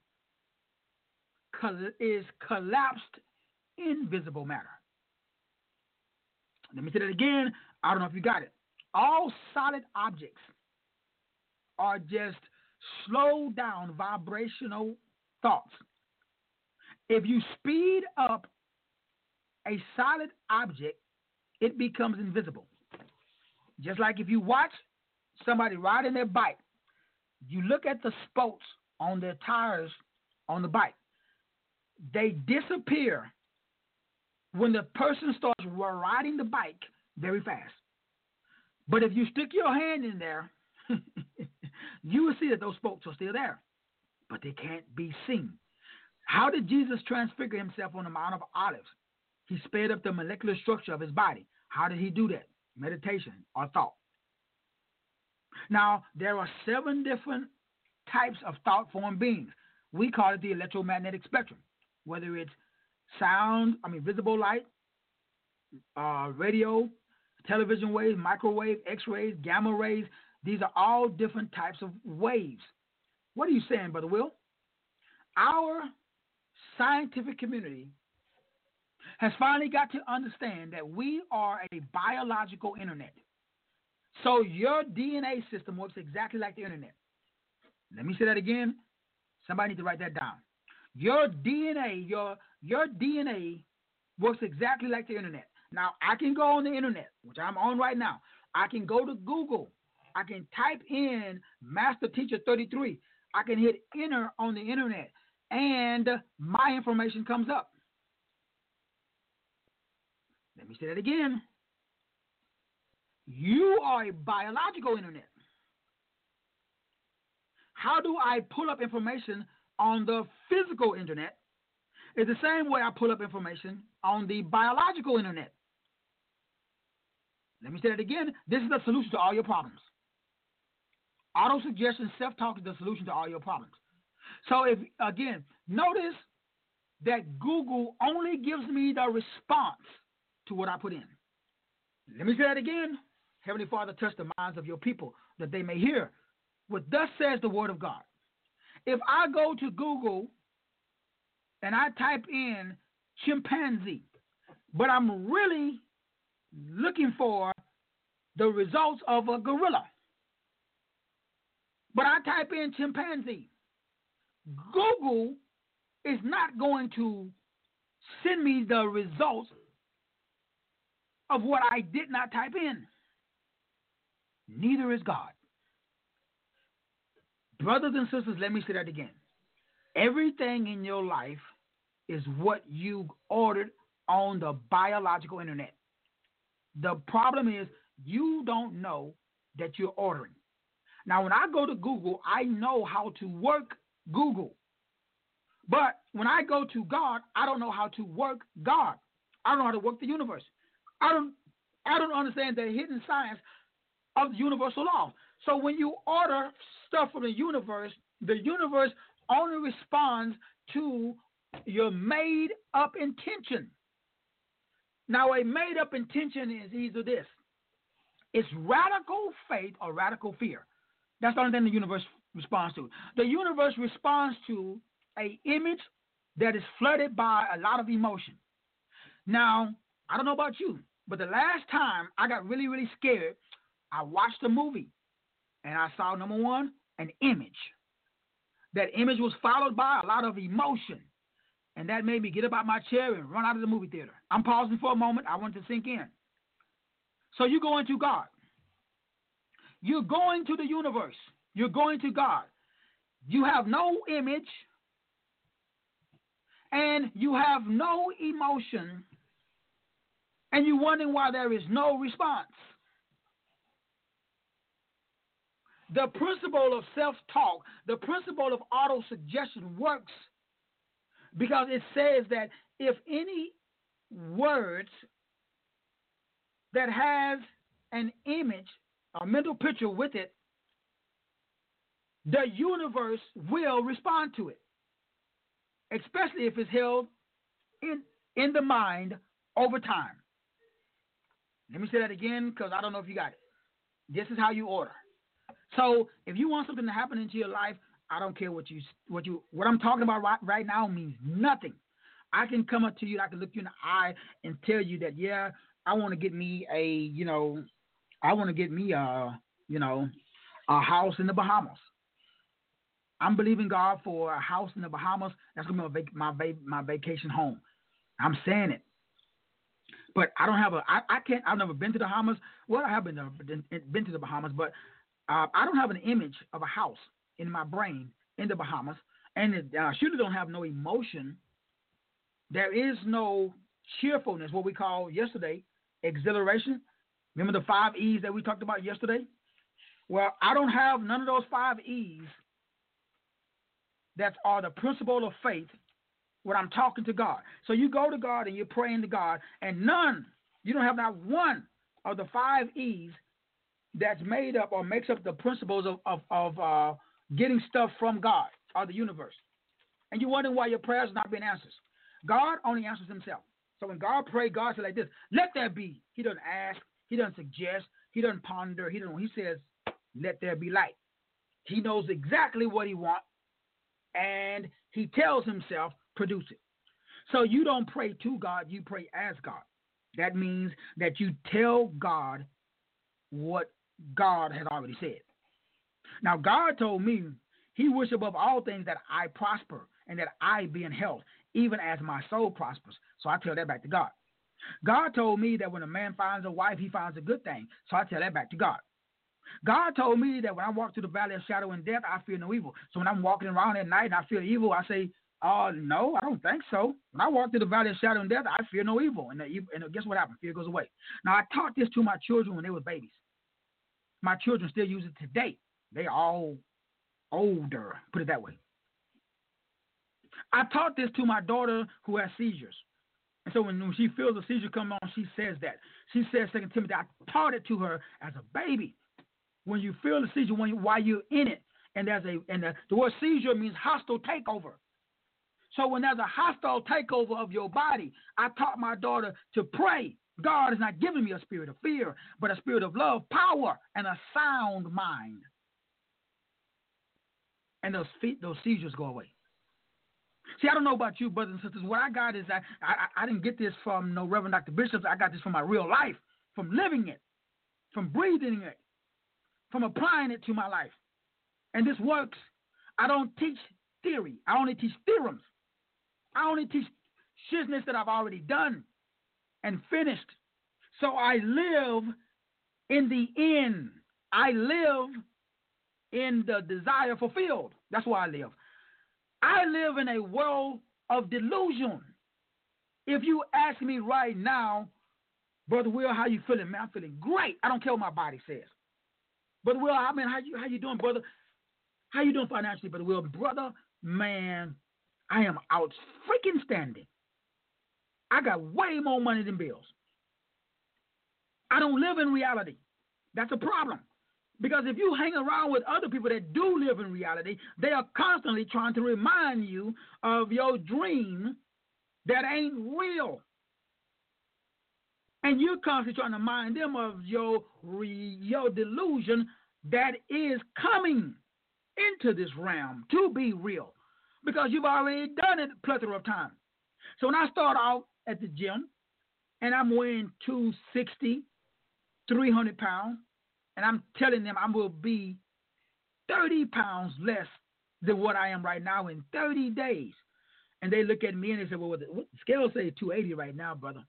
is collapsed invisible matter. Let me say that again. I don't know if you got it. All solid objects are just slow down vibrational thoughts. If you speed up a solid object, it becomes invisible. Just like if you watch somebody riding their bike, you look at the spokes on their tires on the bike, they disappear when the person starts riding the bike very fast. But if you stick your hand in there, you will see that those spokes are still there, but they can't be seen. How did Jesus transfigure himself on the Mount of Olives? He sped up the molecular structure of his body. How did he do that? Meditation or thought. Now, there are 7 different types of thought-formed beings. We call it the electromagnetic spectrum, whether it's sound, visible light, radio, television waves, microwave, X-rays, gamma rays. These are all different types of waves. What are you saying, Brother Will? Our scientific community has finally got to understand that we are a biological internet. So your DNA system works exactly like the internet. Let me say that again. Somebody need to write that down. Your DNA, your DNA works exactly like the internet. Now, I can go on the internet, which I'm on right now. I can go to Google. I can type in Master Teacher 33. I can hit enter on the internet, and my information comes up. Let me say that again. You are a biological internet. How do I pull up information on the physical internet? It's the same way I pull up information on the biological internet. Let me say that again. This is the solution to all your problems. Auto-suggestion, self-talk is the solution to all your problems. So if, again, notice that Google only gives me the response to what I put in. Let me say that again. Heavenly Father, touch the minds of your people that they may hear what thus says the word of God. If I go to Google and I type in chimpanzee, but I'm really looking for the results of a gorilla, but I type in chimpanzee, Google is not going to send me the results of what I did not type in. Neither is God. Brothers and sisters, let me say that again. Everything in your life is what you ordered on the biological internet. The problem is you don't know that you're ordering. Now, when I go to Google, I know how to work Google. But when I go to God, I don't know how to work God. I don't know how to work the universe. I don't understand the hidden science of the universal law. So when you order stuff from the universe only responds to your made-up intention. Now, a made-up intention is either this. It's radical faith or radical fear. That's the only thing the universe responds to. The universe responds to an image that is flooded by a lot of emotion. Now, I don't know about you, but the last time I got really, really scared, I watched a movie, and I saw, number one, an image. That image was followed by a lot of emotion. And that made me get up out my chair and run out of the movie theater. I'm pausing for a moment. I want it to sink in. So you go into God. You're going to the universe. You're going to God. You have no image and you have no emotion, and you're wondering why there is no response. The principle of self-talk, the principle of auto-suggestion works because it says that if any words that has an image, a mental picture with it, the universe will respond to it, especially if it's held in the mind over time. Let me say that again because I don't know if you got it. This is how you order. So if you want something to happen into your life, I don't care what I'm talking about right now means nothing. I can come up to you, I can look you in the eye and tell you that, yeah, I want to get me a house in the Bahamas. I'm believing God for a house in the Bahamas. That's going to be my vacation home. I'm saying it. But I don't have I've never been to the Bahamas. Well, I have been to the Bahamas, but I don't have an image of a house in my brain in the Bahamas. And I surely don't have no emotion. There is no cheerfulness, what we call yesterday, exhilaration. Remember the 5 E's that we talked about yesterday? Well, I don't have none of those 5 E's that are the principle of faith when I'm talking to God. So you go to God and you're praying to God, and you don't have not one of the 5 E's that's made up or makes up the principles of getting stuff from God or the universe. And you're wondering why your prayers are not being answered. God only answers himself. So when God prays, God says like this, let there be. He doesn't ask. He doesn't suggest. He doesn't ponder. He says, let there be light. He knows exactly what he wants, and he tells himself, produce it. So you don't pray to God, you pray as God. That means that you tell God what God has already said. Now, God told me he wished above all things that I prosper and that I be in health, even as my soul prospers. So I tell that back to God. God told me that when a man finds a wife, he finds a good thing. So I tell that back to God. God told me that when I walk through the valley of shadow and death, I fear no evil. So when I'm walking around at night and I feel evil, I say, no, I don't think so. When I walk through the valley of shadow and death, I fear no evil. And guess what happened? Fear goes away. Now, I taught this to my children when they were babies. My children still use it today. They are all older, put it that way. I taught this to my daughter who has seizures. And so when she feels a seizure come on, she says that. She says, 2 Timothy, I taught it to her as a baby. When you feel the seizure, while you're in it, and the word seizure means hostile takeover. So when there's a hostile takeover of your body, I taught my daughter to pray. God has not given me a spirit of fear, but a spirit of love, power, and a sound mind. And those seizures go away. See, I don't know about you, brothers and sisters. What I got is that I didn't get this from no Reverend Dr. Bishop. I got this from my real life, from living it, from breathing it, from applying it to my life. And this works. I don't teach theory. I only teach theorems. I only teach shizness that I've already done and finished. So I live in the end. I live in the desire fulfilled. That's where I live. I live in a world of delusion. If you ask me right now, Brother Will, how you feeling? Man, I'm feeling great. I don't care what my body says. Brother Will, I mean, how you doing, brother? How you doing financially, Brother Will? Brother, man, I am out freaking standing. I got way more money than bills. I don't live in reality. That's a problem. Because if you hang around with other people that do live in reality, they are constantly trying to remind you of your dream that ain't real. And you're constantly trying to remind them of your delusion that is coming into this realm to be real. Because you've already done it a plethora of times. So when I start out at the gym and I'm weighing 260, 300 pounds, and I'm telling them I will be 30 pounds less than what I am right now in 30 days. And they look at me and they say, well, what the scale say 280 right now, brother.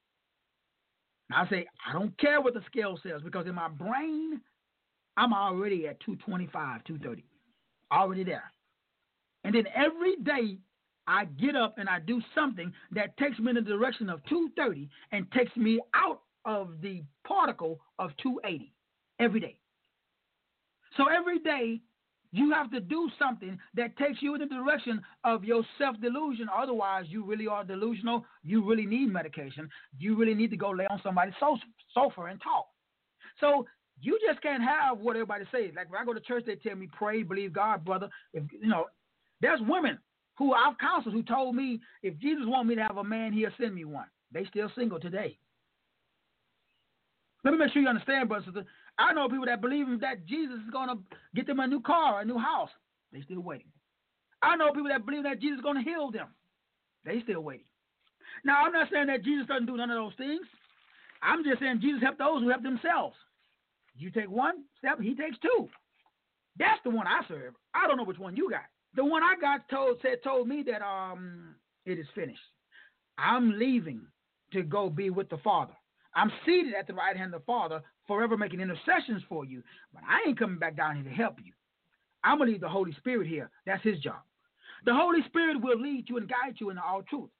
And I say, I don't care what the scale says, because in my brain, I'm already at 225, 230, already there. And then every day I get up and I do something that takes me in the direction of 230 and takes me out of the particle of 280 every day. So every day you have to do something that takes you in the direction of your self-delusion. Otherwise, you really are delusional. You really need medication. You really need to go lay on somebody's sofa and talk. So you just can't have what everybody says. Like when I go to church, they tell me, pray, believe God, brother. If there's women who I've counseled who told me, if Jesus wants me to have a man, he'll send me one. They still single today. Let me make sure you understand, brother. I know people that believe that Jesus is going to get them a new car, a new house. They still waiting. I know people that believe that Jesus is going to heal them. They still waiting. Now, I'm not saying that Jesus doesn't do none of those things. I'm just saying Jesus helped those who help themselves. You take one step, he takes two. That's the one I serve. I don't know which one you got. The one I got told me that it is finished. I'm leaving to go be with the Father. I'm seated at the right hand of the Father, forever making intercessions for you. But I ain't coming back down here to help you. I'm going to leave the Holy Spirit here. That's his job. The Holy Spirit will lead you and guide you into all truth.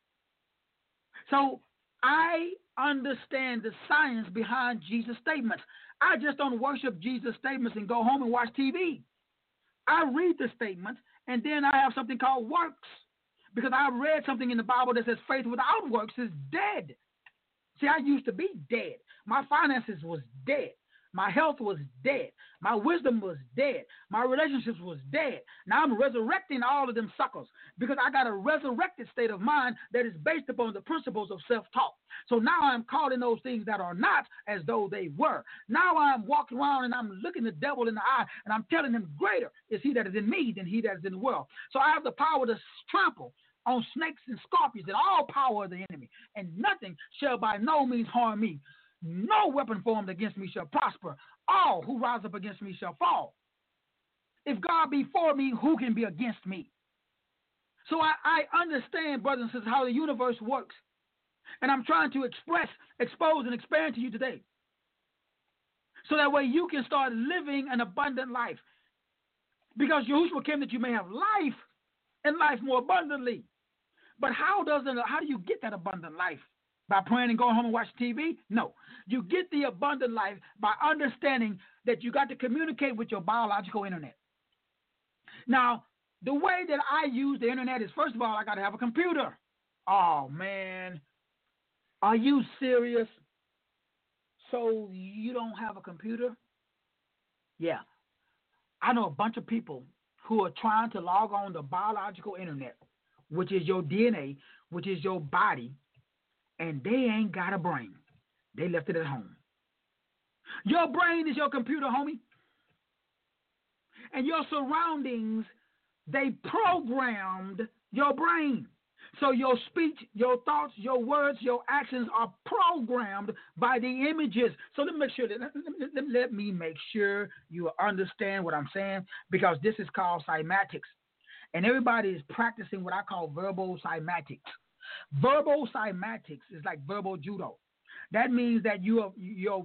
So I understand the science behind Jesus' statements. I just don't worship Jesus' statements and go home and watch TV. I read the statements, and then I have something called works, because I read something in the Bible that says faith without works is dead. See, I used to be dead. My finances was dead. My health was dead. My wisdom was dead. My relationships was dead. Now I'm resurrecting all of them suckers, because I got a resurrected state of mind that is based upon the principles of self-talk. So now I'm calling those things that are not as though they were. Now I'm walking around and I'm looking the devil in the eye, and I'm telling him, greater is he that is in me than he that is in the world. So I have the power to trample on snakes and scorpions and all power of the enemy, and nothing shall by no means harm me. No weapon formed against me shall prosper. All who rise up against me shall fall. If God be for me, who can be against me? So I understand, brothers and sisters, how the universe works. And I'm trying to expose, and expand to you today. So that way you can start living an abundant life. Because Yahushua came that you may have life, and life more abundantly. But how do you get that abundant life? By praying and going home and watching TV? No. You get the abundant life by understanding that you got to communicate with your biological internet. Now, the way that I use the internet is, first of all, I got to have a computer. Oh, man. Are you serious? So you don't have a computer? Yeah. I know a bunch of people who are trying to log on the biological internet, which is your DNA, which is your body, and they ain't got a brain. They left it at home. Your brain is your computer, homie. And your surroundings, they programmed your brain. So your speech, your thoughts, your words, your actions are programmed by the images. So let me make sure you understand what I'm saying, because this is called cymatics. And everybody is practicing what I call verbal cymatics. Verbal cymatics is like verbal judo. That means that you have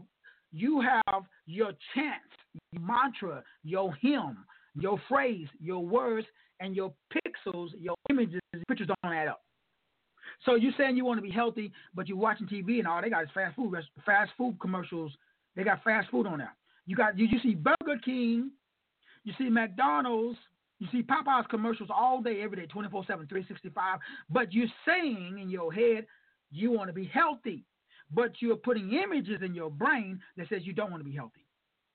your chant, your mantra, your hymn, your phrase, your words, and your pixels, your images, pictures don't add up. So you're saying you want to be healthy, but you're watching TV and all they got is fast food commercials. They got fast food on there. You see Burger King, you see McDonald's, you see Popeye's commercials all day, every day, 24/7, 365. But you're saying in your head you want to be healthy, but you're putting images in your brain that says you don't want to be healthy.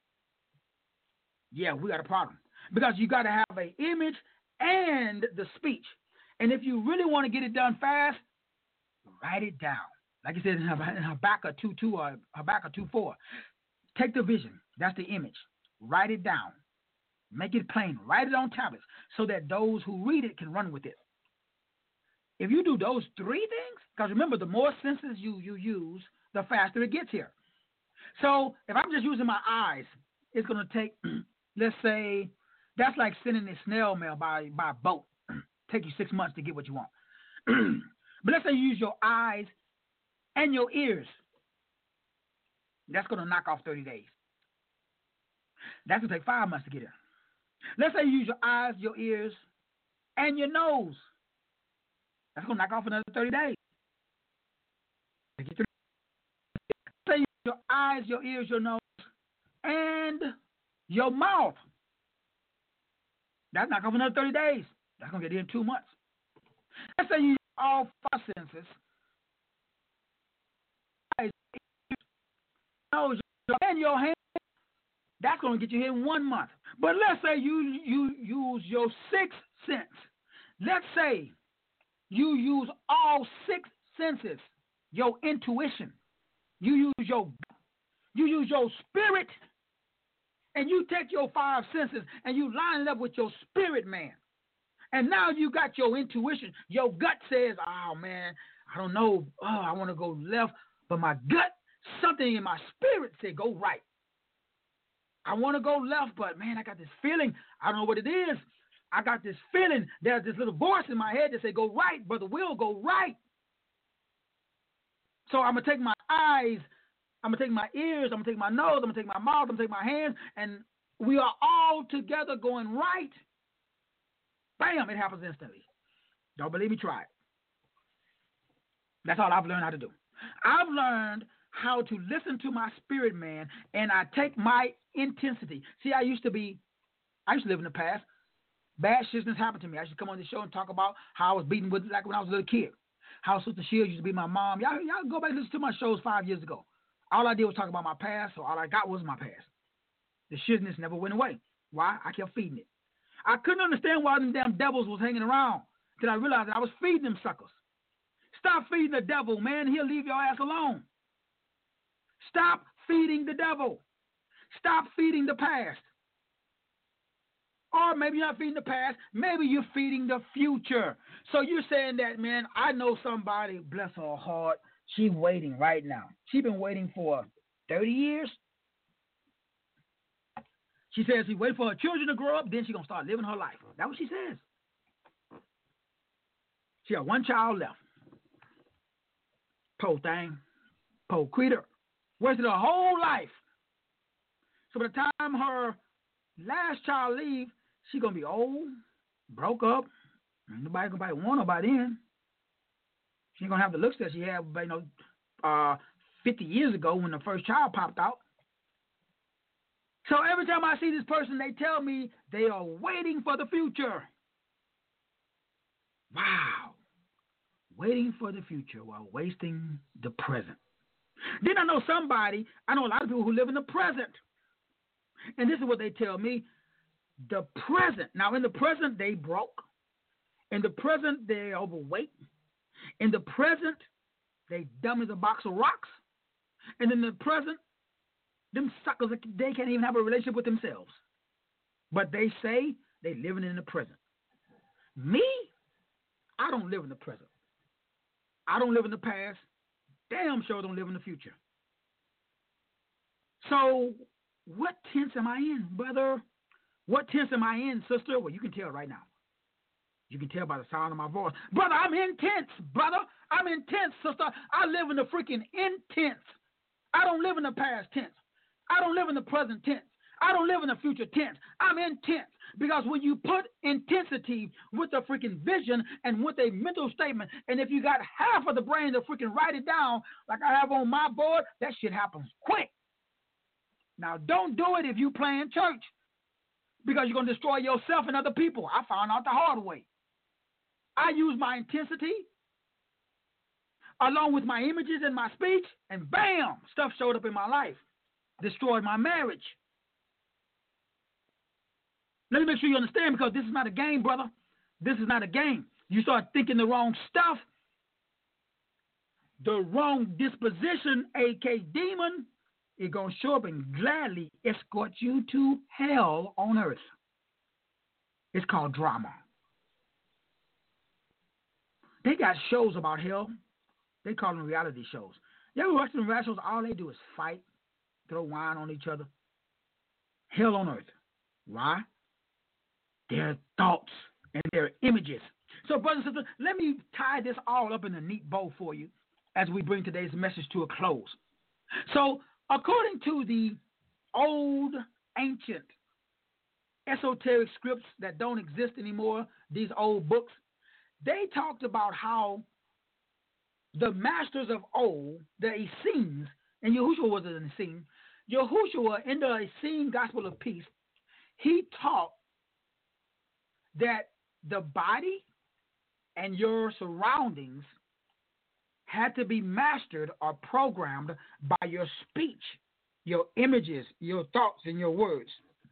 Yeah, we got a problem, because you got to have an image and the speech. And if you really want to get it done fast, write it down. Like I said in Habakkuk 2:2 or Habakkuk 2:4. Take the vision. That's the image. Write it down. Make it plain. Write it on tablets so that those who read it can run with it. If you do those three things, because remember, the more senses you use, the faster it gets here. So if I'm just using my eyes, it's going to take, let's say, that's like sending a snail mail by boat. Take you 6 months to get what you want. But let's say you use your eyes and your ears. That's going to knock off 30 days. That's going to take 5 months to get in. Let's say you use your eyes, your ears, and your nose. That's going to knock off another 30 days. Let's say you use your eyes, your ears, your nose, and your mouth. That's knock off another 30 days. That's going to get in 2 months. Let's say you use all 5 senses. Eyes, ears, nose, and your hand. That's going to get you here in 1 month. But let's say you use your 6th sense. Let's say you use all 6 senses, your intuition. You use your spirit, and you take your 5 senses and you line it up with your spirit, man. And now you got your intuition. Your gut says, oh, man, I don't know. Oh, I want to go left. But my gut, something in my spirit said, go right. I want to go left, but, man, I got this feeling. I don't know what it is. I got this feeling. There's this little voice in my head that say, go right, brother Will, go right. So I'm going to take my eyes, I'm going to take my ears, I'm going to take my nose, I'm going to take my mouth, I'm going to take my hands, and we are all together going right. Bam, it happens instantly. Don't believe me? Try it. That's all I've learned how to do. I've learned how to listen to my spirit, man, and I take my intensity. See, I used to live in the past. Bad shit happened to me. I used to come on the show and talk about how I was beaten with, like when I was a little kid. How Sister Shields used to be my mom. Y'all go back and listen to my shows 5 years ago. All I did was talk about my past, so all I got was my past. The shitness never went away. Why? I kept feeding it. I couldn't understand why them damn devils was hanging around till I realized that I was feeding them suckers. Stop feeding the devil, man. He'll leave your ass alone. Stop feeding the devil. Stop feeding the past. Or maybe you're not feeding the past. Maybe you're feeding the future. So you're saying that, man, I know somebody, bless her heart, she's waiting right now. She's been waiting for 30 years. She says she's waiting for her children to grow up, then she's going to start living her life. That's what she says. She got 1 child left. Poor thing. Poor creature. Wasted her whole life. So by the time her last child leaves, she's going to be old, broke up. Nobody going to want her by then. She ain't going to have the looks that she had, 50 years ago when the first child popped out. So every time I see this person, they tell me they are waiting for the future. Wow. Waiting for the future while wasting the present. Then I know a lot of people who live in the present. And this is what they tell me. The present. Now, in the present, they broke. In the present, they're overweight. In the present, they dumb as a box of rocks. And in the present, them suckers, they can't even have a relationship with themselves. But they say they living in the present. Me, I don't live in the present. I don't live in the past. Damn sure don't live in the future. So what tense am I in, brother? What tense am I in, sister? Well, you can tell right now. You can tell by the sound of my voice. Brother, I'm intense, brother. I'm intense, sister. I live in the freaking intense. I don't live in the past tense. I don't live in the present tense. I don't live in the future tense. I'm intense. Because when you put intensity with a freaking vision and with a mental statement, and if you got half of the brain to freaking write it down like I have on my board, that shit happens quick. Now, don't do it if you playing church because you're going to destroy yourself and other people. I found out the hard way. I use my intensity along with my images and my speech, and bam, stuff showed up in my life. Destroyed my marriage. Let me make sure you understand, because this is not a game, brother. This is not a game. You start thinking the wrong stuff, the wrong disposition, a.k.a. demon, is going to show up and gladly escort you to hell on earth. It's called drama. They got shows about hell. They call them reality shows. You ever watch them reality shows? All they do is fight, throw wine on each other. Hell on earth. Why? Their thoughts and their images. So, brothers and sisters, let me tie this all up in a neat bow for you as we bring today's message to a close. So, according to the old, ancient, esoteric scripts that don't exist anymore, these old books, they talked about how the masters of old, the Essenes, and Yahushua was an Essene, Yahushua in the Essene Gospel of Peace, he taught that the body and your surroundings had to be mastered or programmed by your speech, your images, your thoughts, and your words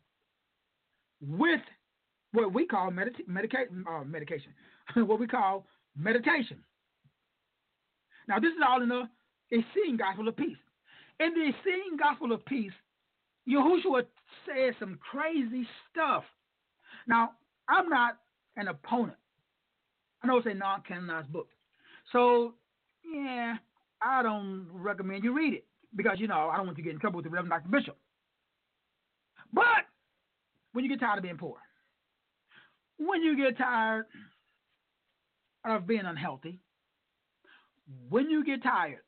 with what we call medication, what we call meditation. Now, this is all in the Essene Gospel of Peace. In the Essene Gospel of Peace, Yahushua said some crazy stuff. Now, I'm not an opponent. I know it's a non-canonized book. So, yeah, I don't recommend you read it because, I don't want you to get in trouble with the Reverend Dr. Bishop. But when you get tired of being poor, when you get tired of being unhealthy, when you get tired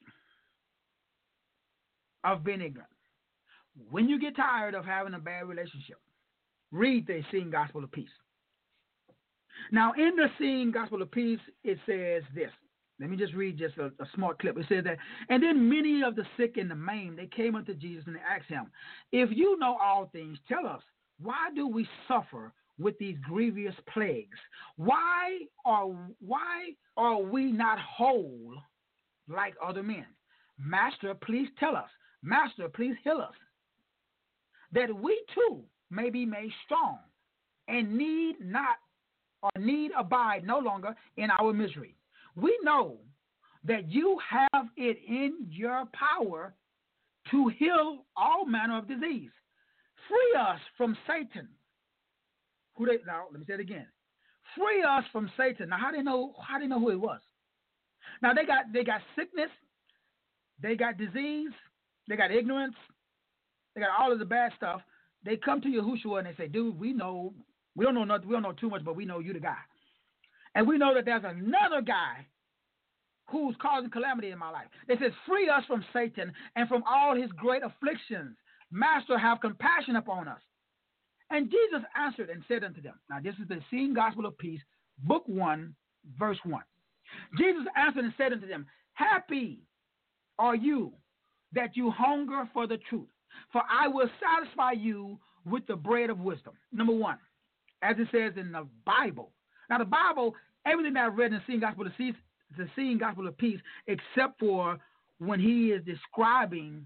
of being ignorant, when you get tired of having a bad relationship, read the Essene Gospel of Peace. Now, in the Essene Gospel of Peace, it says this. Let me just read just a small clip. It says that, and then many of the sick and the maimed, they came unto Jesus and they asked him, if you know all things, tell us, why do we suffer with these grievous plagues? Why are we not whole like other men? Master, please tell us. Master, please heal us, that we too may be made strong and need abide no longer in our misery. We know that you have it in your power to heal all manner of disease. Free us from Satan. Now, let me say it again. Free us from Satan. Now, how do they know who it was? Now, they got sickness, they got disease, they got ignorance, they got all of the bad stuff. They come to Yahushua and they say, dude, we don't know too much, but we know you the guy. And we know that there's another guy who's causing calamity in my life. They says, free us from Satan and from all his great afflictions. Master, have compassion upon us. And Jesus answered and said unto them, now this is the Essene Gospel of Peace, book 1, verse 1. Jesus answered and said unto them, happy are you that you hunger for the truth, for I will satisfy you with the bread of wisdom. Number 1, as it says in the Bible. Now the Bible, everything that I've read in the Essene Gospel of Peace, except for when he is describing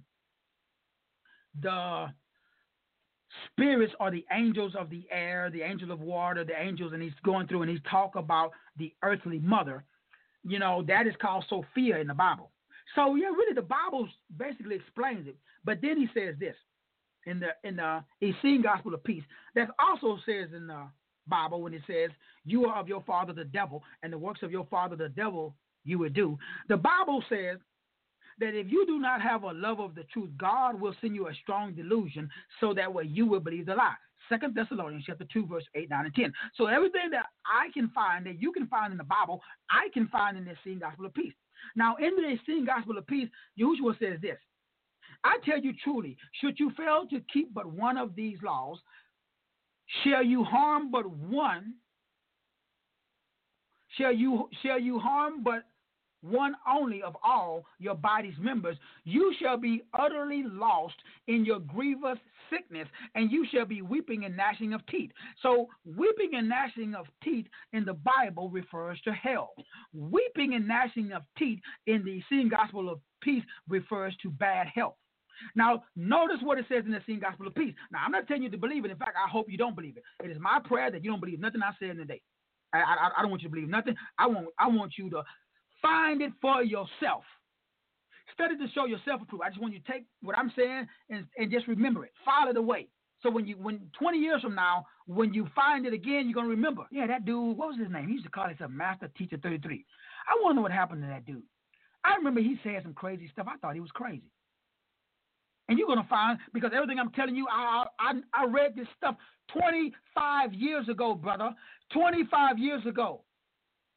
the spirits or the angels of the air, the angel of water, the angels, and he's going through and he's talking about the earthly mother, that is called Sophia in the Bible. So, yeah, really the Bible basically explains it. But then he says this in the Essene Gospel of Peace. That also says in the Bible when it says, you are of your father the devil, and the works of your father the devil you would do. The Bible says that if you do not have a love of the truth, God will send you a strong delusion so that way you will believe the lie. 2 Thessalonians chapter 2, verse 8, 9, and 10. So everything that I can find, that you can find in the Bible, I can find in the Essene Gospel of Peace. Now, in the Essene Gospel of Peace, Yahushua says this, I tell you truly, should you fail to keep but one of these laws, shall you harm but one only of all your body's members, you shall be utterly lost in your grievous sickness, and you shall be weeping and gnashing of teeth. So weeping and gnashing of teeth in the Bible refers to hell. Weeping and gnashing of teeth in the Essene Gospel of Peace refers to bad health. Now, notice what it says in the Essene Gospel of Peace. Now, I'm not telling you to believe it. In fact, I hope you don't believe it. It is my prayer that you don't believe nothing I said today. I don't want you to believe nothing. I want you to find it for yourself. Study to show yourself approved. I just want you to take what I'm saying and just remember it. File it away. So when 20 years from now, when you find it again, you're going to remember. Yeah, that dude, what was his name? He used to call himself Master Teacher 33. I want to know what happened to that dude. I remember he said some crazy stuff. I thought he was crazy. And you're going to find, because everything I'm telling you, I read this stuff 25 years ago, brother. 25 years ago.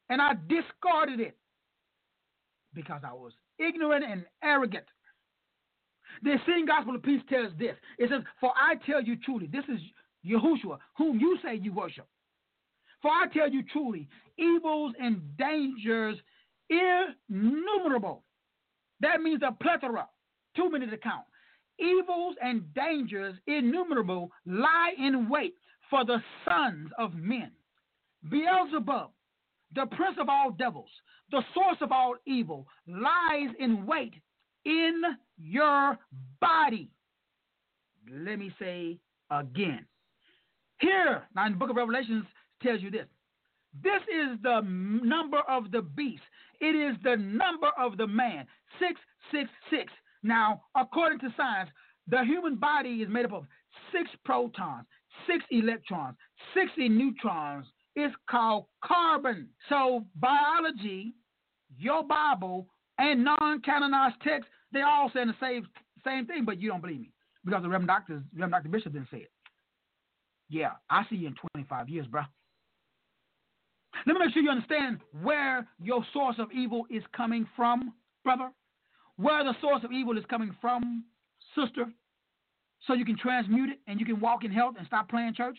and I discarded it because I was ignorant and arrogant. The Essene Gospel of Peace tells this. It says, for I tell you truly, this is Yahushua, whom you say you worship. For I tell you truly, evils and dangers innumerable. That means a plethora, too many to count. Evils and dangers innumerable lie in wait for the sons of men. Beelzebub, the prince of all devils, the source of all evil, lies in wait in your body. Let me say again. Here, now in the book of Revelations tells you this. This is the number of the beast. It is the number of the man, 666. Now, according to science, the human body is made up of 6 protons, 6 electrons, 60 neutrons. It's called carbon. So biology, your Bible, and non-canonized texts, they all saying the same thing, but you don't believe me because the Reverend Dr. Bishop didn't say it. Yeah, I see you in 25 years, bro. Let me make sure you understand where your source of evil is coming from, brother. Where the source of evil is coming from, sister, so you can transmute it and you can walk in health and stop playing church.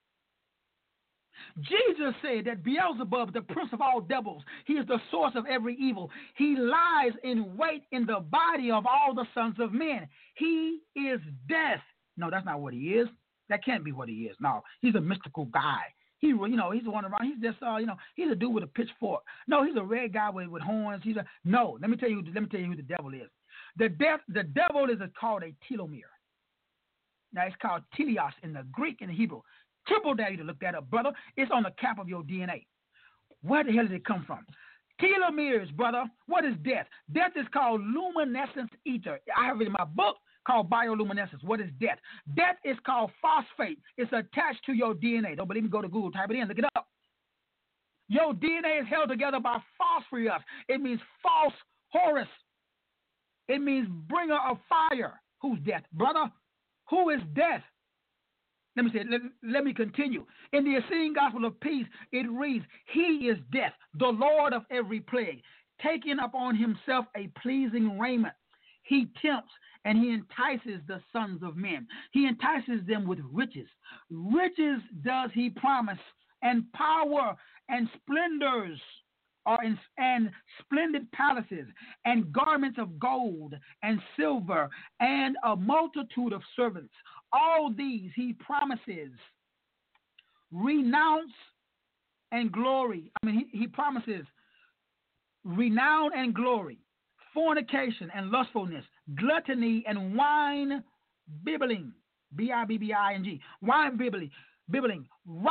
Jesus said that Beelzebub, the prince of all devils, he is the source of every evil. He lies in wait in the body of all the sons of men. He is death. No, that's not what he is. That can't be what he is. No, he's a mystical guy. He's the one around. He's just, he's a dude with a pitchfork. No, he's a red guy with horns. No. Let me tell you who the devil is. The devil is called a telomere. Now it's called teleos in the Greek and the Hebrew. Triple dare you to look that up, brother. It's on the cap of your DNA. Where the hell did it come from? Telomeres, brother. What is death? Death is called luminescence ether. I have it in my book called bioluminescence. What is death? Death is called phosphate. It's attached to your DNA. Don't believe me? Go to Google, type it in, look it up. Your DNA is held together by phosphorus. It means false Horus. It means bringer of fire. Who's death, brother? Who is death? Let me continue. In the Essene Gospel of Peace, it reads, he is death, the Lord of every plague, taking upon himself a pleasing raiment. He tempts and he entices the sons of men. He entices them with riches. Riches does he promise, and power and splendors and splendid palaces and garments of gold and silver and a multitude of servants. All these he promises renounce and glory. He promises renown and glory, fornication and lustfulness, gluttony and wine bibbling, bibbing, wine bibbling,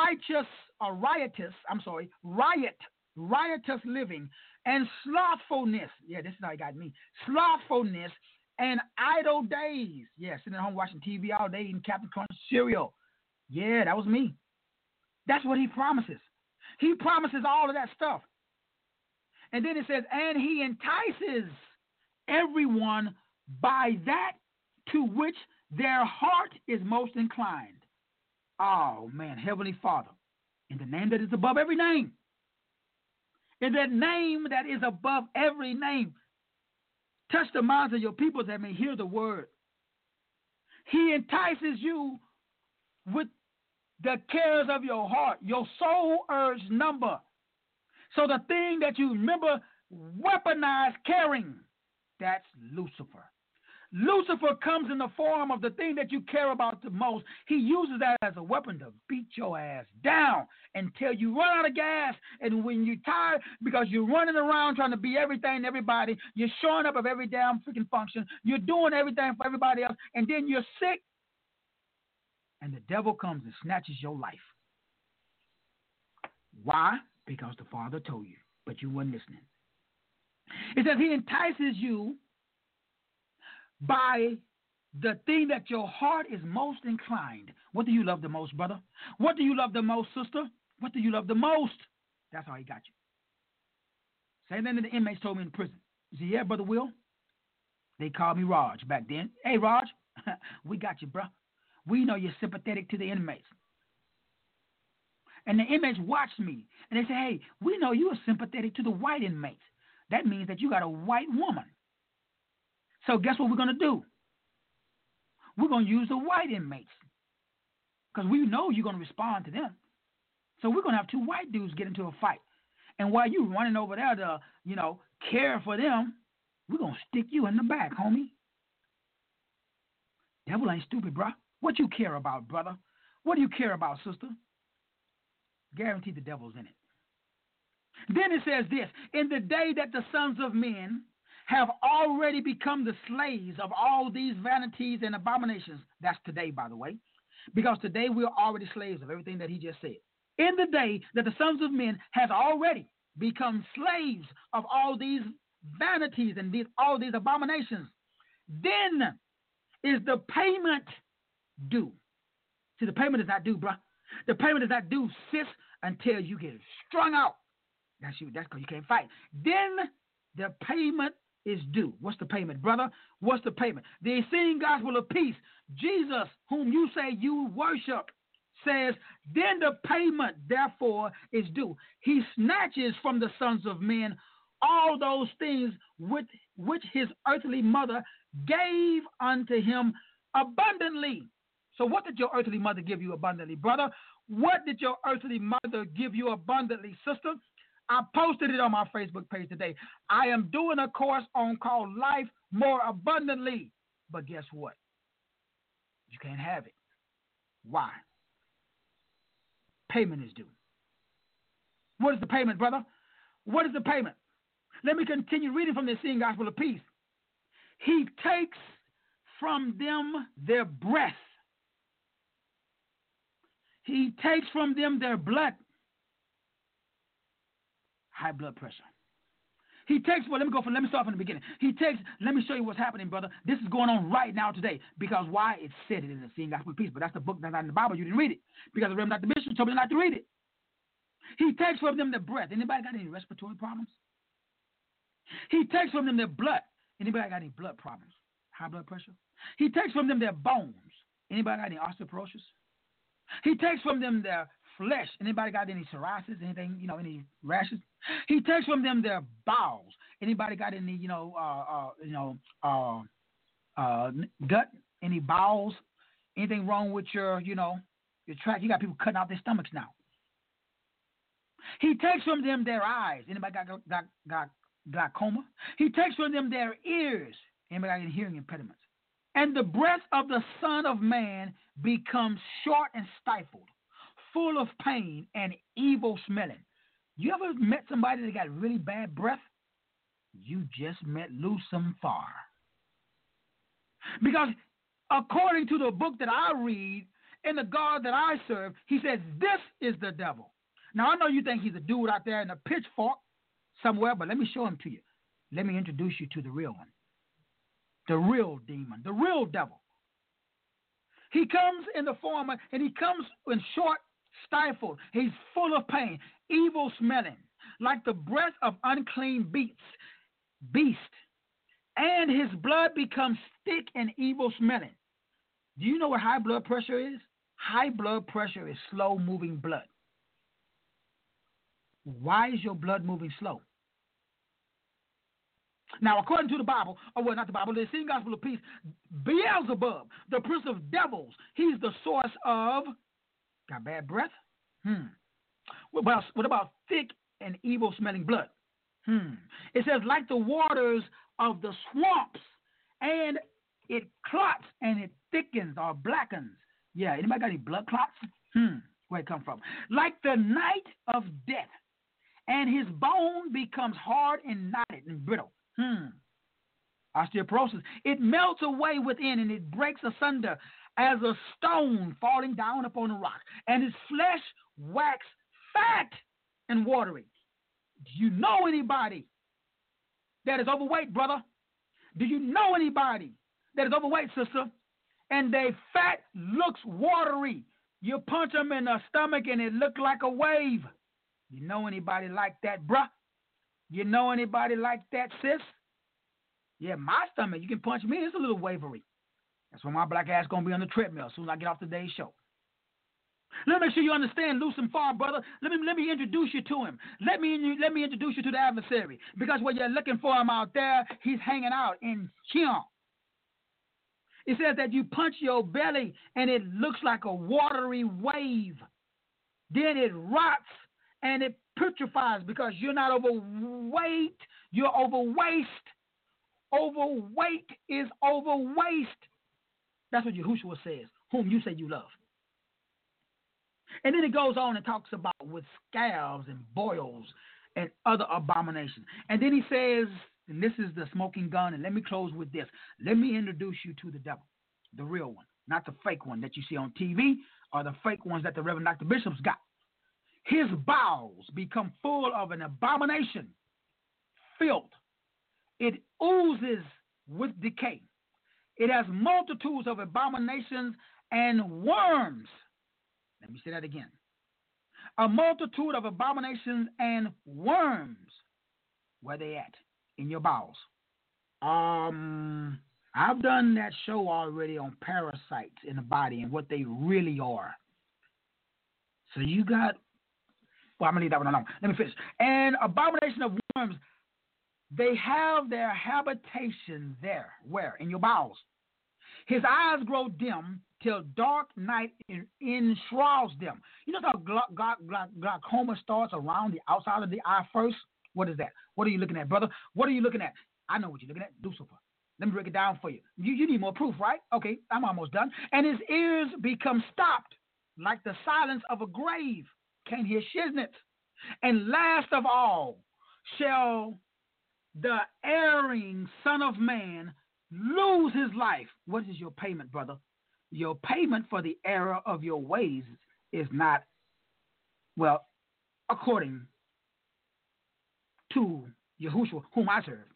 riotous living, and slothfulness. Yeah, this is how he got me. Slothfulness and idle days. Yeah, sitting at home watching TV all day eating Captain Crunch cereal. Yeah, that was me. That's what he promises. He promises all of that stuff. And then it says, and he entices everyone by that to which their heart is most inclined. Oh, man, Heavenly Father, in the name that is above every name, in that name that is above every name, touch the minds of your people that may hear the word. He entices you with the cares of your heart, your soul urge number. So the thing that you remember weaponized caring, that's Lucifer. Lucifer comes in the form of the thing that you care about the most. He uses that as a weapon to beat your ass down until you run out of gas. And when you're tired because you're running around trying to be everything to everybody, you're showing up at every damn freaking function, you're doing everything for everybody else, and then you're sick, and the devil comes and snatches your life. Why? Because the Father told you, but you weren't listening. It says he entices you by the thing that your heart is most inclined. What do you love the most, brother? What do you love the most, sister? What do you love the most? That's how he got you. Same thing that the inmates told me in prison. You see, yeah, Brother Will? They called me Raj back then. Hey, Raj, we got you, bro. We know you're sympathetic to the inmates. And the inmates watched me. And they said, hey, we know you are sympathetic to the white inmates. That means that you got a white woman. So guess what we're going to do? We're going to use the white inmates. Because we know you're going to respond to them. So we're going to have two white dudes get into a fight. And while you running over there to, care for them, we're going to stick you in the back, homie. Devil ain't stupid, bro. What you care about, brother? What do you care about, sister? Guarantee the devil's in it. Then it says this, in the day that the sons of men have already become the slaves of all these vanities and abominations. That's today, by the way. Because today we are already slaves of everything that he just said. In the day that the sons of men have already become slaves of all these vanities and all these abominations, then is the payment due. See, the payment is not due, bro. The payment is not due, sis, until you get strung out. That's because you can't fight. Then the payment is due. What's the payment, brother? What's the payment? The Essene gospel of peace, Jesus, whom you say you worship, says, then the payment, therefore, is due. He snatches from the sons of men all those things which his earthly mother gave unto him abundantly. So what did your earthly mother give you abundantly, brother? What did your earthly mother give you abundantly, sister? I posted it on my Facebook page today. I am doing a course called Life More Abundantly. But guess what? You can't have it. Why? Payment is due. What is the payment, brother? What is the payment? Let me continue reading from the Essene Gospel of Peace. He takes from them their breath. He takes from them their blood. High blood pressure. He takes, let me start from the beginning. Let me show you what's happening, brother. This is going on right now today. Because why? It said it in the Essene Gospel of Peace, but that's the book that's not in the Bible. You didn't read it. Because the Reverend Dr. Bishop told me not to read it. He takes from them their breath. Anybody got any respiratory problems? He takes from them their blood. Anybody got any blood problems? High blood pressure? He takes from them their bones. Anybody got any osteoporosis? He takes from them their flesh. Anybody got any psoriasis? Anything, any rashes? He takes from them their bowels. Anybody got any, gut? Any bowels? Anything wrong with your tract? You got people cutting out their stomachs now. He takes from them their eyes. Anybody got glaucoma? He takes from them their ears. Anybody got any hearing impediments? And the breath of the Son of Man becomes short and stifled, full of pain and evil smelling. You ever met somebody that got really bad breath? You just met Lucifer. Because according to the book that I read and the God that I serve, he says this is the devil. Now, I know you think he's a dude out there in a pitchfork somewhere, but let me show him to you. Let me introduce you to the real one. The real demon, the real devil. He comes in the form and he comes in short, stifled. He's full of pain, evil smelling, like the breath of unclean beast. And his blood becomes thick and evil smelling. Do you know what high blood pressure is? High blood pressure is slow moving blood. Why is your blood moving slow? Now, according to the Bible, not the Bible, the Essene Gospel of Peace, Beelzebub, the prince of devils, he's the source of, got bad breath? What about thick and evil smelling blood? It says, like the waters of the swamps, and it clots and it thickens or blackens. Yeah, anybody got any blood clots? Where it come from? Like the night of death, and his bone becomes hard and knotted and brittle. Osteoporosis. It melts away within and it breaks asunder as a stone falling down upon a rock. And his flesh wax fat and watery. Do you know anybody that is overweight, brother? Do you know anybody that is overweight, sister? And their fat looks watery. You punch them in the stomach and it look like a wave. You know anybody like that, bruh? You know anybody like that, sis? Yeah, my stomach, you can punch me, it's a little wavery. That's why my black ass going to be on the treadmill as soon as I get off today's show. Let me make sure you understand Lucifer, brother. Let me introduce you to him. Let me introduce you to the adversary. Because when you're looking for him out there, he's hanging out in Sheol. It says that you punch your belly and it looks like a watery wave. Then it rots and it putrefies because you're not overweight. You're overwaste. Overweight is overwaste. That's what Yahushua says, whom you say you love. And then it goes on and talks about with scabs and boils and other abominations. And then he says, and this is the smoking gun, and let me close with this. Let me introduce you to the devil, the real one, not the fake one that you see on TV or the fake ones that the Reverend Dr. Bishop's got. His bowels become full of an abomination, filth. It oozes with decay. It has multitudes of abominations and worms. Let me say that again. A multitude of abominations and worms. Where they at? In your bowels. I've done that show already on parasites in the body and what they really are. So you got, well, I'm going to leave that one alone. Let me finish. And abomination of worms, they have their habitation there. Where? In your bowels. His eyes grow dim till dark night enshrouds them. You know how glaucoma starts around the outside of the eye first? What is that? What are you looking at, brother? What are you looking at? I know what you're looking at. Lucifer. Let me break it down for you. You need more proof, right? Okay, I'm almost done. And his ears become stopped like the silence of a grave. Can't hear shiznit. And last of all shall the erring Son of Man lose his life. What is your payment, brother? Your payment for the error of your ways is not, well, according to Yahushua, whom I serve.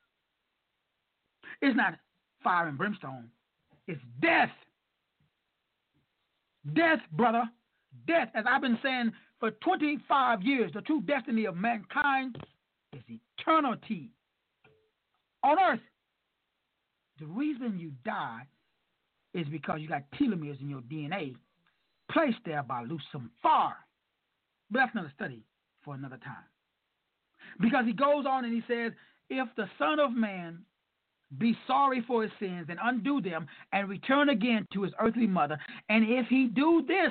It's not fire and brimstone. It's death. Death, brother. Death, as I've been saying for 25 years, the true destiny of mankind is eternity on earth. The reason you die is because you got telomeres in your DNA placed there by Lucifer. But that's another study for another time. Because he goes on and he says, if the Son of Man be sorry for his sins and undo them and return again to his earthly mother, and if he do this,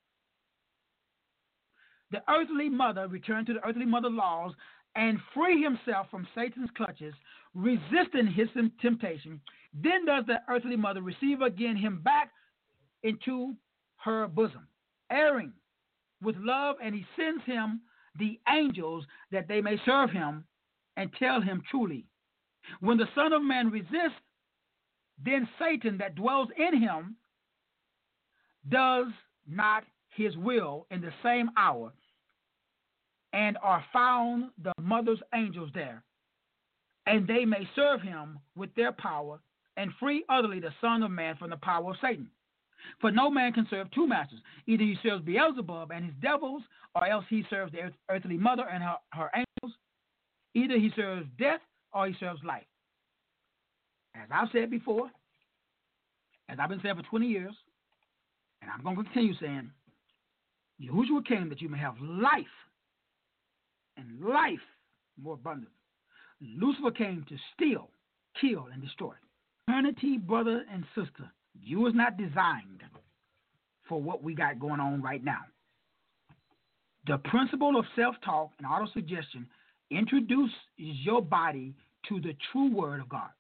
the earthly mother return to the earthly mother laws and free himself from Satan's clutches, resisting his temptation, then does the earthly mother receive again him back into her bosom, erring with love, and he sends him the angels that they may serve him and tell him truly. When the Son of Man resists, then Satan that dwells in him does not his will in the same hour, and are found the mother's angels there, and they may serve him with their power and free utterly the Son of Man from the power of Satan. For no man can serve two masters. Either he serves Beelzebub and his devils, or else he serves the earthly mother and her angels. Either he serves death or he serves life. As I've said before, as I've been saying for 20 years, and I'm going to continue saying, Yahushua came that you may have life, and life more abundant. Lucifer came to steal, kill, and destroy. Eternity, brother and sister, you was not designed for what we got going on right now. The principle of self-talk and auto-suggestion introduces your body to the true word of God,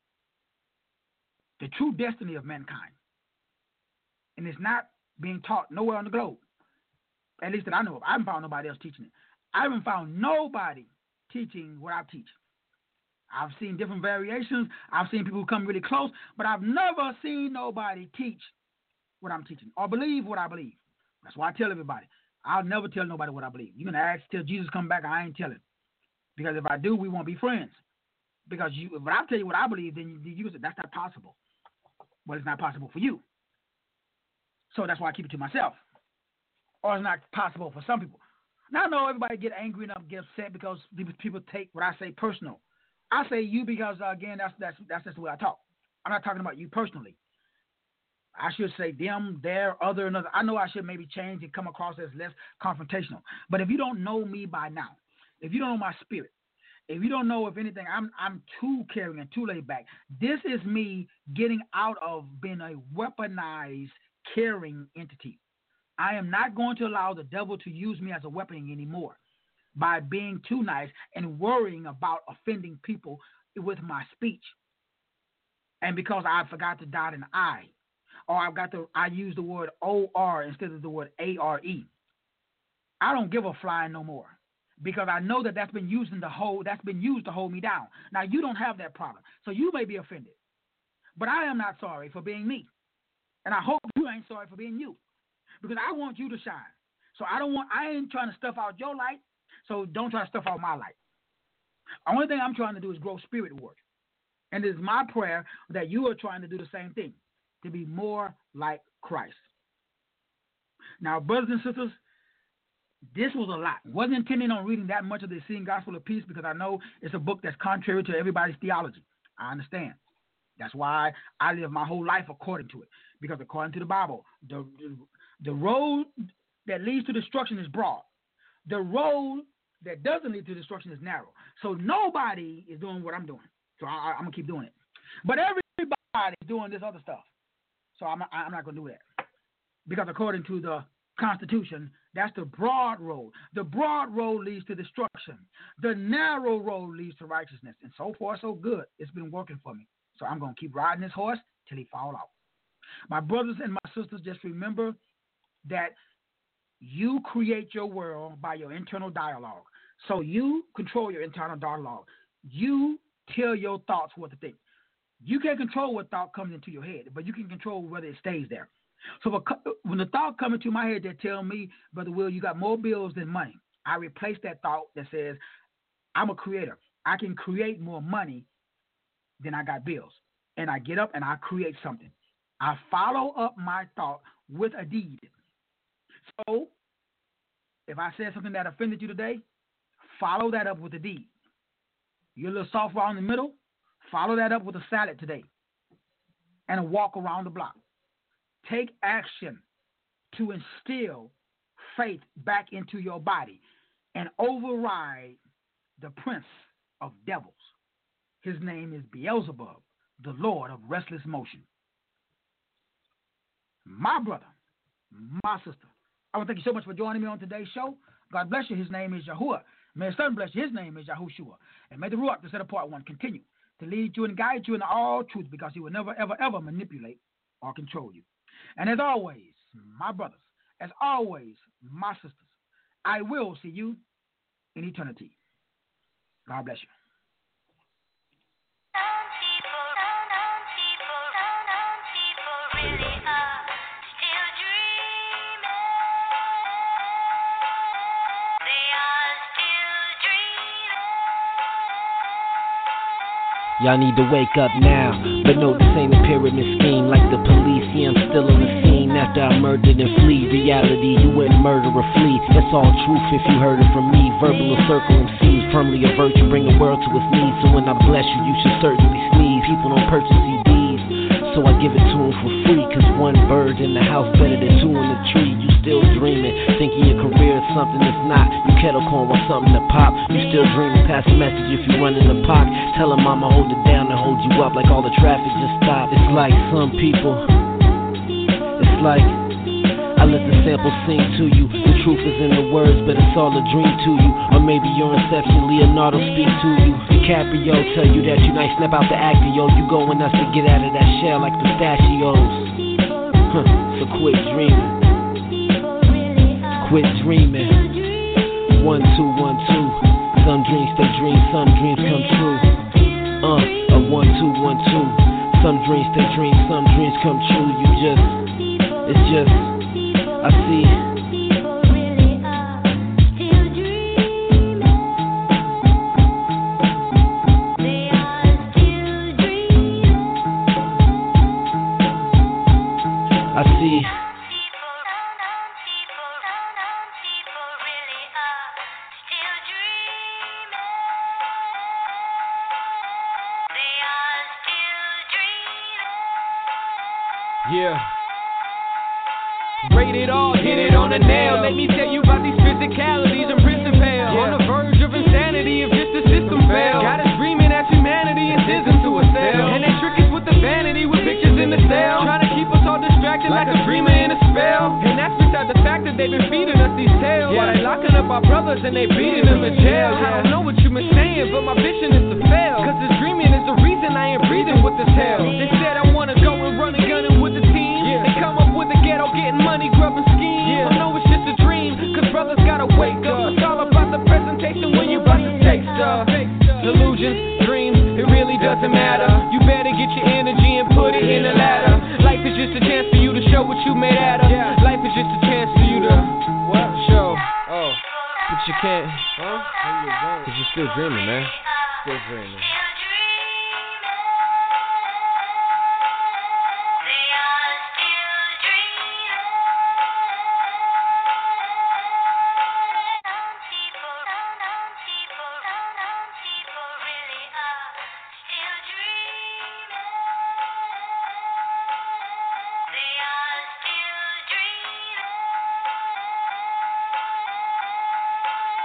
the true destiny of mankind. And it's not being taught nowhere on the globe, at least that I know of. I haven't found nobody else teaching it. I haven't found nobody teaching what I teach. I've seen different variations. I've seen people come really close, but I've never seen nobody teach what I'm teaching or believe what I believe. That's why I tell everybody, I'll never tell nobody what I believe. You can ask till Jesus come back, I ain't telling. Because if I do, we won't be friends. Because if I tell you what I believe, then you say, that's not possible. Well, it's not possible for you. So that's why I keep it to myself. Or it's not possible for some people. Now I know everybody get angry enough, get upset because people take what I say personal. I say you because, again, that's just the way I talk. I'm not talking about you personally. I should say them, their, other, another. I know I should maybe change and come across as less confrontational. But if you don't know me by now, if you don't know my spirit, if you don't know, if anything, I'm too caring and too laid back. This is me getting out of being a weaponized, caring entity. I am not going to allow the devil to use me as a weapon anymore by being too nice and worrying about offending people with my speech. And because I forgot to dot an I, or I use the word O-R instead of the word A-R-E. I don't give a flying no more, because I know that's been used to hold me down. Now, you don't have that problem, so you may be offended. But I am not sorry for being me. And I hope you ain't sorry for being you, because I want you to shine. So I ain't trying to stuff out your light, so don't try to stuff out my light. The only thing I'm trying to do is grow spirit work. And it is my prayer that you are trying to do the same thing, to be more like Christ. Now, brothers and sisters, this was a lot. Wasn't intending on reading that much of the Exceeding Gospel of Peace, because I know it's a book that's contrary to everybody's theology. I understand. That's why I live my whole life according to it. Because according to the Bible, the road that leads to destruction is broad. The road that doesn't lead to destruction is narrow. So nobody is doing what I'm doing. So I'm going to keep doing it. But everybody is doing this other stuff. So I'm not going to do that. Because according to the Constitution, that's the broad road. The broad road leads to destruction. The narrow road leads to righteousness. And so far, so good. It's been working for me. So I'm going to keep riding this horse till he fall out. My brothers and my sisters, just remember that you create your world by your internal dialogue. So you control your internal dialogue. You tell your thoughts what to think. You can't control what thought comes into your head, but you can control whether it stays there. So when the thought comes into my head that tell me, Brother Will, you got more bills than money, I replace that thought that says, I'm a creator. I can create more money than I got bills. And I get up and I create something. I follow up my thought with a deed. So if I said something that offended you today, follow that up with a deed. You're a little soft around the middle, follow that up with a salad today and a walk around the block. Take action to instill faith back into your body and override the prince of devils. His name is Beelzebub, the Lord of restless motion. My brother, my sister, I want to thank you so much for joining me on today's show. God bless you. His name is Yahuwah. May His Son bless you. His name is Yahushua. And may the Ruach, the set apart one, continue to lead you and guide you in all truth, because He will never, ever, ever manipulate or control you. And as always, my brothers, as always, my sisters, I will see you in eternity. God bless you. Y'all need to wake up now, but no, this ain't a pyramid scheme like the police. Yeah, I'm still on the scene after I murdered and flee. Reality, you wouldn't murder or flee. That's all truth if you heard it from me. Verbal or circle MCs, firmly a virtue, bring the world to its knees. So when I bless you, you should certainly sneeze. People don't purchase CDs, so I give it to them for free. Cause one bird in the house better than two in the tree. You still dreaming, thinking your career is something that's not. You kettle corn want something to pop. You still dreaming, pass a message if you run in the park. Tell them I'ma hold it down and hold you up like all the traffic just stopped. It's like some people, it's like I let the sample sing to you. The truth is in the words, but it's all a dream to you. Or maybe your inception, Leonardo speak to you. DiCaprio tell you that you nice, snap out the actor, yo. You going us to get out of that shell like pistachios. So quit dreaming. Quit dreaming. 1, 2, 1, 2. Some dreams stay dreams, some dreams come true. 1, 2, 1, 2. Some dreams stay dreams, some dreams come true. It's just, I see. I see. Yeah. Rated all, hit it on the nail. Let me tell you about these physicalities and principles. On the verge of insanity if just the system fails. Got us dreaming as humanity and isn't to a cell. And they trick us with the vanity with pictures in the cell. Trying to keep us all distracted like a dreamer in a spell. And that's beside the fact that they've been feeding us these tales. While they locking up our brothers and they beating them in jail. I don't know what you been saying, but my vision is to fail. Cause this dreaming is the reason I ain't breathing with this hell. They said I wanna go and run and gunning with the team. They come up with the ghetto, getting money, grubbing schemes. I know it's just a dream, cause brothers gotta wake up. It's all about the presentation when you about to take stuff. Illusions, dreams, it really doesn't matter. You better get your energy and put it in the ladder. Life is just a chance for you to show what you made out of. Life is just a chance for you to show. Oh, but you can't, cause you're still dreaming, man. Still dreaming.